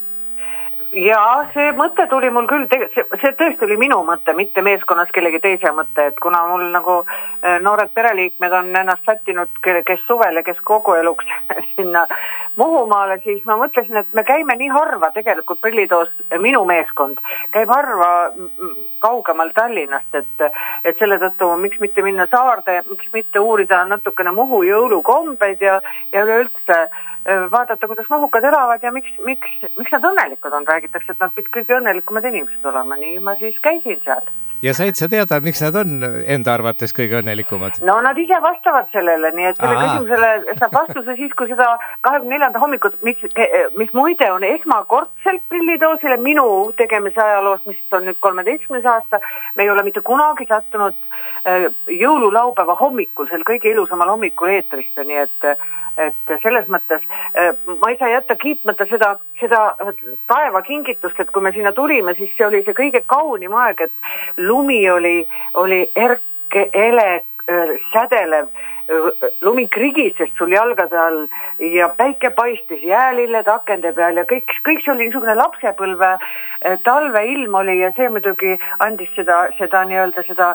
Ja see mõte tuli mul küll, see, see tõesti oli minu mõte, mitte meeskonnas kellegi teise mõte, et kuna mul nagu noored pereliikmed on ennast sättinud, kes suvel ja kes kogu eluks sinna Muhumaale, siis ma mõtlesin, et me käime nii harva tegelikult Prillitoos, minu meeskond käib harva kaugemal Tallinnast, et, et selle tõttu miks mitte minna saarde, miks mitte uurida natukene Muhu jõulukombeid ja, ja üleüldse vaadata, kuidas mahukad elavad ja miks, miks, miks nad õnnelikud on, räägitakse, et nad pid kõige õnnelikumad inimesed olema, nii ma siis käisin seal. Ja said sa teada, miks nad on enda arvates kõige õnnelikumad? No nad ise vastavad sellele, nii et selle küsimusele saab vastuse siis, kui seda kahekümne neljanda hommikut, mis, mis muide on esmakordselt Prillitoosile minu tegemise ajaloost, mis on nüüd kolmeteistkümnes aasta, me ei ole mitte kunagi sattunud jõululaupäeva hommikul, sel kõige ilusamal hommikul eetrisse, nii et et selles mõttes ma ei saa jätta kiitmata seda, seda taeva kingitust, et kui me sinna tulime, siis see oli see kõige kaunim aeg, et lumi oli, oli erke, ele, sädelev, lumi krigises sul jalgade all ja päike paistis jäälilled akende peal ja kõik, kõik see oli niisugune lapsepõlve talveilm oli ja see muidugi andis seda, seda nii-öelda seda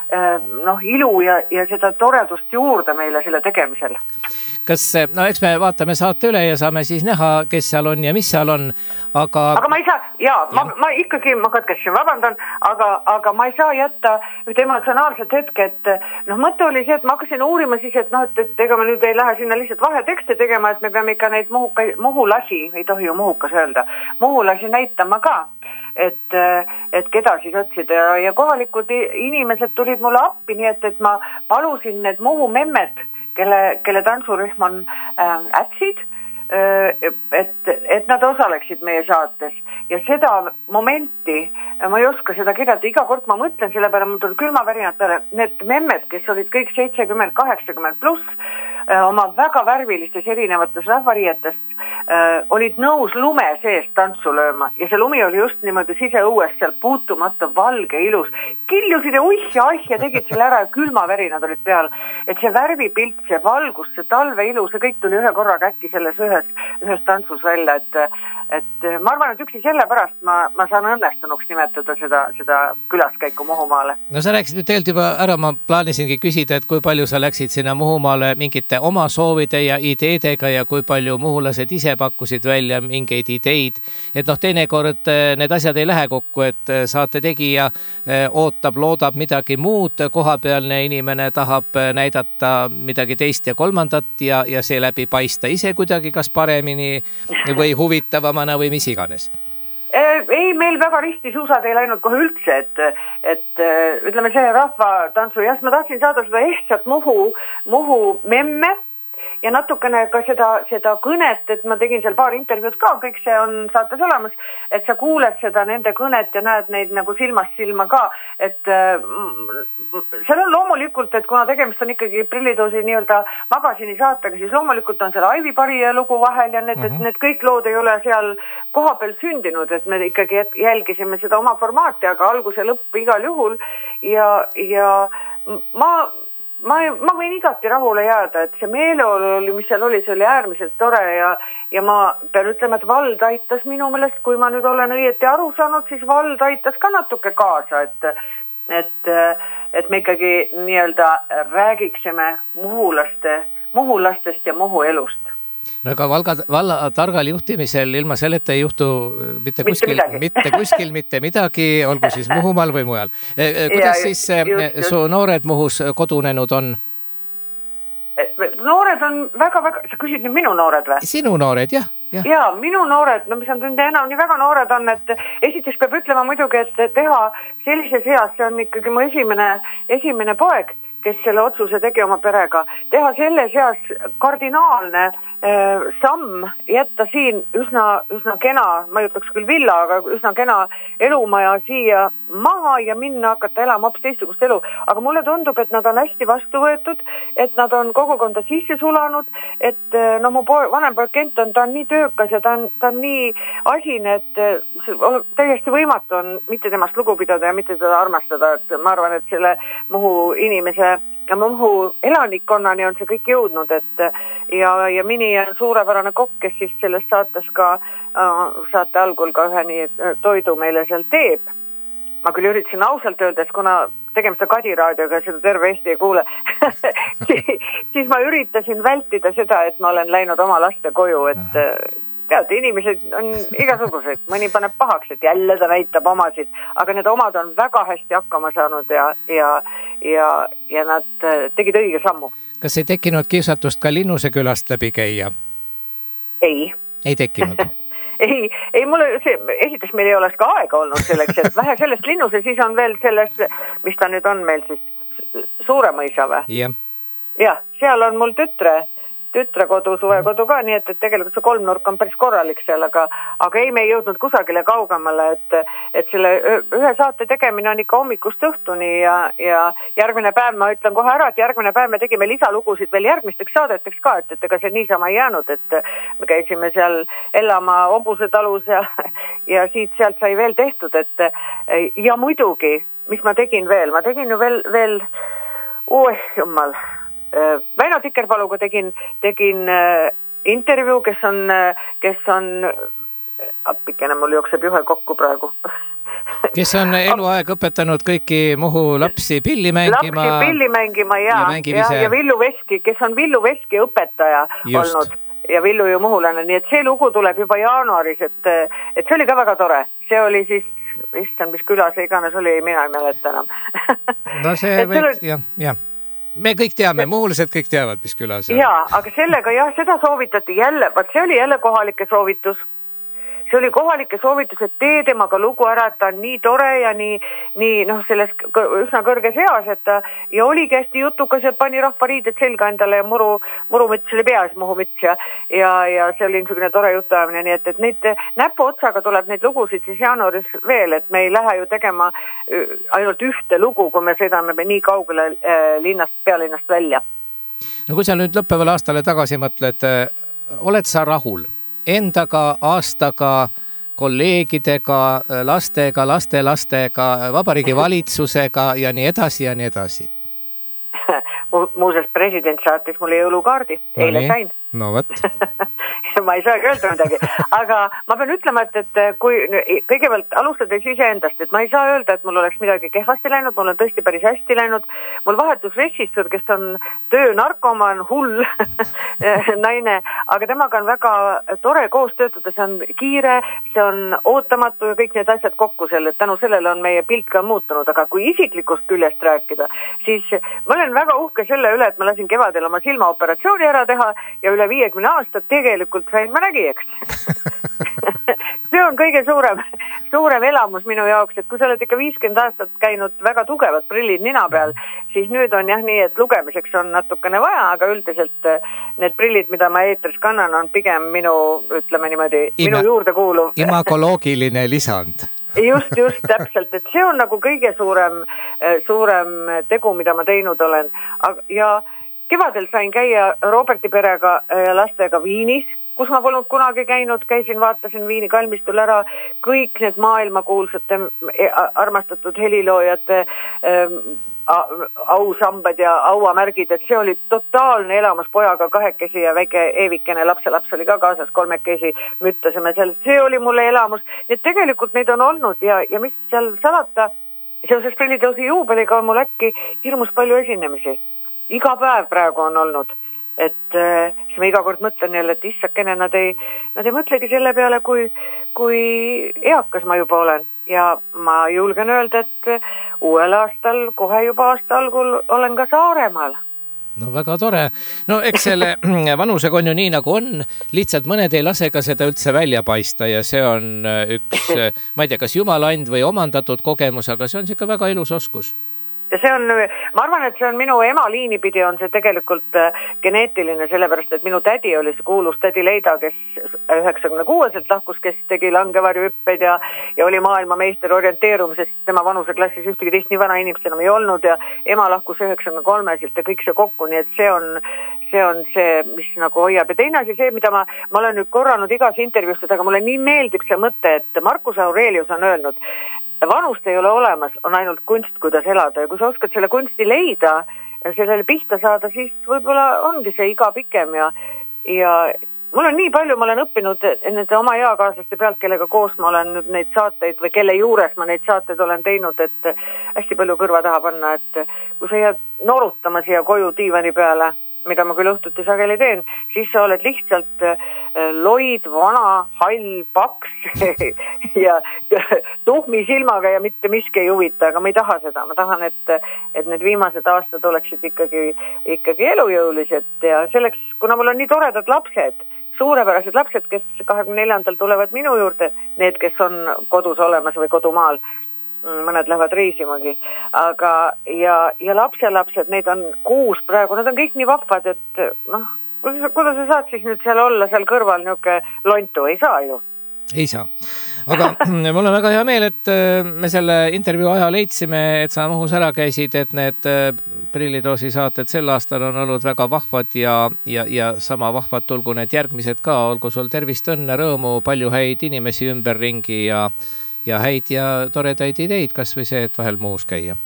noh, ilu ja, ja seda toredust juurde meile selle tegemisel. Kas, no eks me vaatame saate üle ja saame siis näha, kes seal on ja mis seal on, aga... Aga ma ei saa, jaa, ma, ma ikkagi, ma katkessin, vabandan, aga, aga ma ei saa jätta ühte emotsionaalset hetke, et noh, mõte oli see, et ma hakkasin uurima siis, et noh, et, et ega me nüüd ei lähe sinna lihtsalt vahetekste tegema, et me peame ikka neid muhuka, muhulasi, ei tohi ju muhukas öelda, muhulasi näitama ka. Et, et keda siis otsida ja, ja kohalikud inimesed tulid mulle appi, nii et, et ma palusin need Muhu memmed, kelle, kelle tantsurühm on äh, ätsid, äh, et, et nad osaleksid meie saates ja seda momenti, ma ei oska seda kirjata, iga kord ma mõtlen, selle peale mul tuli külmavärinad peale, need memmed, kes olid kõik seitsekümmend, kaheksakümmend pluss, oma väga värvilistes erinevates rahvariietest äh, olid nõus lume sees tantsu lööma ja see lumi oli just niimoodi siseõues seal puutumata valge ilus. Kiljusid ja uih ja aih ja tegid selle ära ja külmavärinad olid peal. Et see värvipilt, see valgus, see talve ilu, see kõik tuli ühe korraga äkki selles ühes, ühes tantsus välja, et, et ma arvan, et üksi selle pärast ma, ma saan õnnestunuks nimetada seda, seda külaskäiku Muhumaale. No sa rääkisid nüüd tegelikult juba ära, ma plaanisingi küsida, et kui palju sa läksid sinna Muhumaale mingite oma soovide ja ideedega ja kui palju muhulased ise pakkusid välja mingeid ideid. Et noh, teinekord need asjad ei lähe kokku, et saate tegija ootab, loodab midagi muud, kohapealne inimene tahab näidata midagi teist ja kolmandat ja, ja seeläbi paista ise kuidagi kas paremini või huvitavamana või mis iganes. Ei, meil väga ristisuusad ei läinud kohe üldse, et, et ütleme see rahvatantsu, jah, ma tahtsin saada seda ehtsat muhu, muhu memme ja natukene ka seda, seda kõnet, et ma tegin seal paar intervjuud ka, kõik see on saates olemas, et sa kuuled seda nende kõnet ja näed neid nagu silmast silma ka, et seal on loomulikult, et kuna tegemist on ikkagi Prillitoosi nii-öelda magasini saatega, siis loomulikult on seal Aivi Parija lugu vahel ja need, mm-hmm. et need kõik lood ei ole seal koha peal sündinud, et me ikkagi jälgisime seda oma formaati, aga alguse lõpp igal juhul ja, ja ma, ma, ma võin igati rahule jääda, et see meeleolu, mis seal oli, see oli äärmiselt tore ja, ja ma pean ütlema, et vald aitas minu meelest, kui ma nüüd olen õieti aru saanud, siis vald aitas ka natuke kaasa, et, et, et me ikkagi nii-öelda räägiksime muhulaste, muhulastest ja Muhu elust. No aga valga, valla targal juhtimisel ilma selleta ei juhtu mitte kuskil, mitte, mitte kuskil mitte midagi, olgu siis Muhumaal või mujal. Kuidas ja, siis just, su noored Muhus kodunenud on? Noored on väga-väga, sa küsid nüüd minu noored või? Sinu noored, jah. Ja. ja, minu noored, no mis on tund enam nii väga noored on, et esiteks peab ütlema muidugi, et teha sellises eas, see on ikkagi mu esimene, esimene poeg, kes selle otsuse tegi oma perega, teha selle seas kardinaalne samm, jätta siin üsna, üsna kena, ma ei ütleks küll villa, aga üsna kena elumaja siia maha ja minna hakata elama hoopis teistsugust elu. Aga mulle tundub, et nad on hästi vastu võetud, et nad on kogukonda sisse sulanud, et no mu poeg, vanem poeg Kent on, ta on nii töökas ja ta on, ta on nii asine, et täiesti võimatu on mitte temast lugu pidada ja mitte teda armastada. Et ma arvan, et selle Muhu inimese ja Muhu elanikkonnani on see kõik jõudnud, et ja, ja Mini on suurepärane kokk, kes siis sellest saates ka äh, saate algul ka ühe nii toidu meile seal teeb. Ma küll üritasin ausalt öeldes, kuna tegemist on Kadi raadioga ja seda terve Eesti ei kuule, siis ma üritasin vältida seda, et ma olen läinud oma laste koju, et tead, inimesed on igasugused, mõni paneb pahaks, et jälle ta näitab omasid, aga need omad on väga hästi hakkama saanud ja, ja, ja, ja nad tegid õige sammu. Kas ei tekkinud kiusatust ka Linnuse külast läbi käia? Ei. Ei tekkinud? ei, ei mulle, see, esiteks meil ei oleks ka aega olnud selleks, et vähe sellest Linnuse, siis on veel sellest, mis ta nüüd on meil siis, Suuremõisa või? Jah. Jah, seal on mul tütre, tütrekodu, suvekodu ka, nii et, et tegelikult see kolmnurk on päris korralik seal, aga, aga ei, me ei jõudnud kusagile kaugemale, et, et selle ühe saate tegemine on ikka hommikust õhtuni ja, ja järgmine päev, ma ütlen kohe ära, et järgmine päev me tegime lisalugusid veel järgmisteks saadeteks ka, et, et ega see niisama ei jäänud, et me käisime seal Ellamaa Obuse talus ja, ja siit-sealt sai veel tehtud, et ja muidugi, mis ma tegin veel, ma tegin ju veel, veel, oi jummal, Väino Tikerpaluga tegin, tegin äh, intervjuu, kes on, kes on, appikene mul jookseb juhe kokku praegu. Kes on eluaeg õpetanud kõiki Muhu lapsi pilli mängima. Lapsi pilli mängima ja, ja, ja, ja Villu Veski, kes on Villu Veski õpetaja Just. olnud ja Villu ju muhulane, nii et see lugu tuleb juba jaanuaris, et, et see oli ka väga tore. See oli siis, issand, mis külas iganes oli, mina ei mäleta enam. No see võiks, jah, jah. Me kõik teame, muhulased kõik teavad, mis külas. Jaa, aga sellega jah, seda soovitati jälle, vaat see oli jälle kohalike soovitus. See oli kohalike soovitus, et tee temaga lugu ära, et ta on nii tore ja nii, nii noh, selles üsna kõrges eas, et ta ja oligi hästi jutukas, et pani rahvariided selga endale ja muru, murumüts oli peas, muhumüts ja, ja, ja see oli niisugune tore jutuajamine, nii et, et neid näpu otsaga tuleb neid lugusid siis jaanuaris veel, et me ei lähe ju tegema ainult ühte lugu, kui me sõidame nii kaugele linnast, pealinnast välja. No kui sa nüüd lõppeval aastale tagasi mõtled, oled sa rahul? Endaga, aastaga, kolleegidega, lastega, lastelastega, vabariigi valitsusega ja nii edasi ja nii edasi. Muuseas, president saatis mulle jõulukaardi, eile no sain. No võt. ma ei saa öelda midagi, aga ma pean ütlema, et, et kui kõigepealt alustades iseendast, et ma ei saa öelda, et mul oleks midagi kehvasti läinud, mul on tõesti päris hästi läinud. Mul vahetus režissöör, kes on töönarkoman, hull naine, aga temaga on väga tore koos töötada, see on kiire, see on ootamatu ja kõik need asjad kokku selle, et tänu sellele on meie pilt ka muutunud, aga kui isiklikust küljest rääkida, siis ma olen väga uhke selle üle, et ma lasin kevadel oma silmaoperatsiooni ära teha ja üle viiekümne aastat tegelikult sain ma nägijaks. See on kõige suurem, suurem elamus minu jaoks, et kui sa oled ikka viiskümmend aastat käinud väga tugevad prillid nina peal, siis nüüd on jah nii, et lugemiseks on natukene vaja, aga üldiselt need prillid, mida ma eetris kannan, on pigem minu, ütleme niimoodi, Ima, minu juurde kuuluv. Imakoloogiline lisand. Just, just täpselt, et see on nagu kõige suurem, suurem tegu, mida ma teinud olen. Ja kevadel sain käia Roberti perega ja lastega Viinis, kus ma polnud kunagi käinud, käisin, vaatasin Viini kalmistul ära kõik need maailmakuulsate armastatud heliloojate ähm, ausambad ja auamärgid, et see oli totaalne elamus pojaga kahekesi ja väike Eevikene lapselaps oli ka kaasas kolmekesi, müttasime seal, see oli mulle elamus, et tegelikult neid on olnud ja, ja mis seal salata, seoses prillitõusi juubeliga on mul äkki hirmus palju esinemisi. Iga päev praegu on olnud, et äh, siis ma iga kord mõtlen jälle, et issakene, nad ei, nad ei mõtlegi selle peale, kui, kui eakas ma juba olen ja ma julgen öelda, et uuel aastal, kohe juba aasta algul olen ka Saaremaal. No väga tore. No eks selle vanusega on ju nii nagu on, lihtsalt mõned ei lase ka seda üldse välja paista ja see on üks, ma ei tea, kas jumala and või omandatud kogemus, aga see on siuke väga ilus oskus. ja see on, ma arvan, et see on minu ema liini pidi on see tegelikult geneetiline, sellepärast, et minu tädi oli see kuulus tädi Leida, kes üheksakümne kuueselt lahkus, kes tegi langevarjuhüppeid ja, ja oli maailmameister orienteerumises, tema vanuseklassis ühtegi teist nii vana inimest enam ei olnud ja ema lahkus üheksakümne kolmeselt ja kõik see kokku, nii et see on, see on see, mis nagu hoiab. Ja teine asi see, mida ma, ma olen nüüd korranud igas intervjuustud, aga mulle nii meeldib see mõte, et Marcus Aurelius on öelnud, vanust ei ole olemas, on ainult kunst, kuidas elada ja kui sa oskad selle kunsti leida ja sellele pihta saada, siis võib-olla ongi see iga pikem ja, ja mul on nii palju, ma olen õppinud nende oma eakaaslaste pealt, kellega koos ma olen nüüd neid saateid või kelle juures ma neid saateid olen teinud, et hästi palju kõrva taha panna, et kui sa jääd norutama siia koju diivani peale, mida ma küll õhtuti sageli teen, siis sa oled lihtsalt loid, vana, hall, paks ja, ja tuhmi silmaga ja mitte miski ei huvita, aga ma ei taha seda. Ma tahan, et, et need viimased aastad oleksid ikkagi, ikkagi elujõulised ja selleks, kuna mul on nii toredad lapsed, suurepärased lapsed, kes kahekümne neljandal tulevad minu juurde, need, kes on kodus olemas või kodumaal, mõned lähevad reisimagi, aga ja, ja lapselapsed, neid on kuus praegu, nad on kõik nii vahvad, et noh, kuidas, kuidas sa saad siis nüüd seal olla, seal kõrval niuke lontu, ei saa ju. Ei saa. Aga mul on väga hea meel, et me selle intervjuu aja leidsime, et sa Muhus ära käisid, et need Prillidoosi saated sel aastal on olnud väga vahvad ja, ja, ja sama vahvad tulgu need järgmised ka, olgu sul tervist, õnne, rõõmu, palju häid inimesi ümberringi ja ja häid ja toredaid ideid, kas või see, et vahel Muhus käia.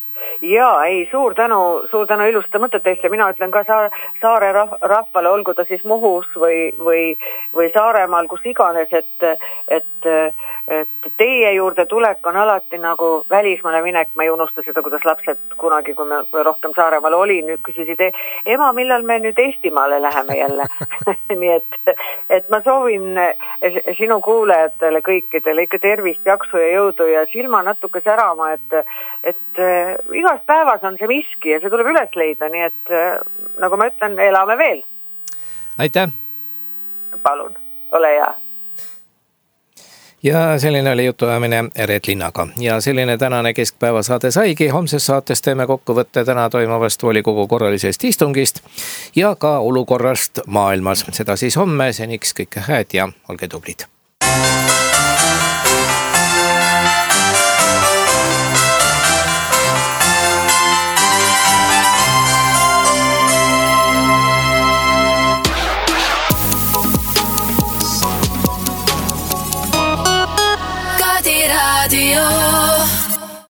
Jaa, ei, suur tänu, suur tänu ilusta mõtetest ja mina ütlen ka saare, saare rahvale, olgu ta siis Muhus või, või, või Saaremaal, kus iganes, et, et, et teie juurde tulek on alati nagu välismaale minek, ma ei unusta seda, kuidas lapsed kunagi, kui me rohkem Saaremaal oli, nüüd küsisid, ema, millal me nüüd Eestimaale läheme jälle? Nii et, et ma soovin sinu kuulajatele kõikidele ikka tervist, jaksu ja jõudu ja silma natuke särama, et, et igas päevas on see miski ja see tuleb üles leida, nii et nagu ma ütlen, elame veel. Aitäh! Palun, ole hea! Ja selline oli jutuajamine Reet Linnaga. Ja selline tänane keskpäeva saade saigi. Homses saates teeme kokkuvõtte täna toimuvast volikogu korralisest istungist ja ka olukorrast maailmas. Seda siis homme, seniks kõike hääd ja olge tublid. Radio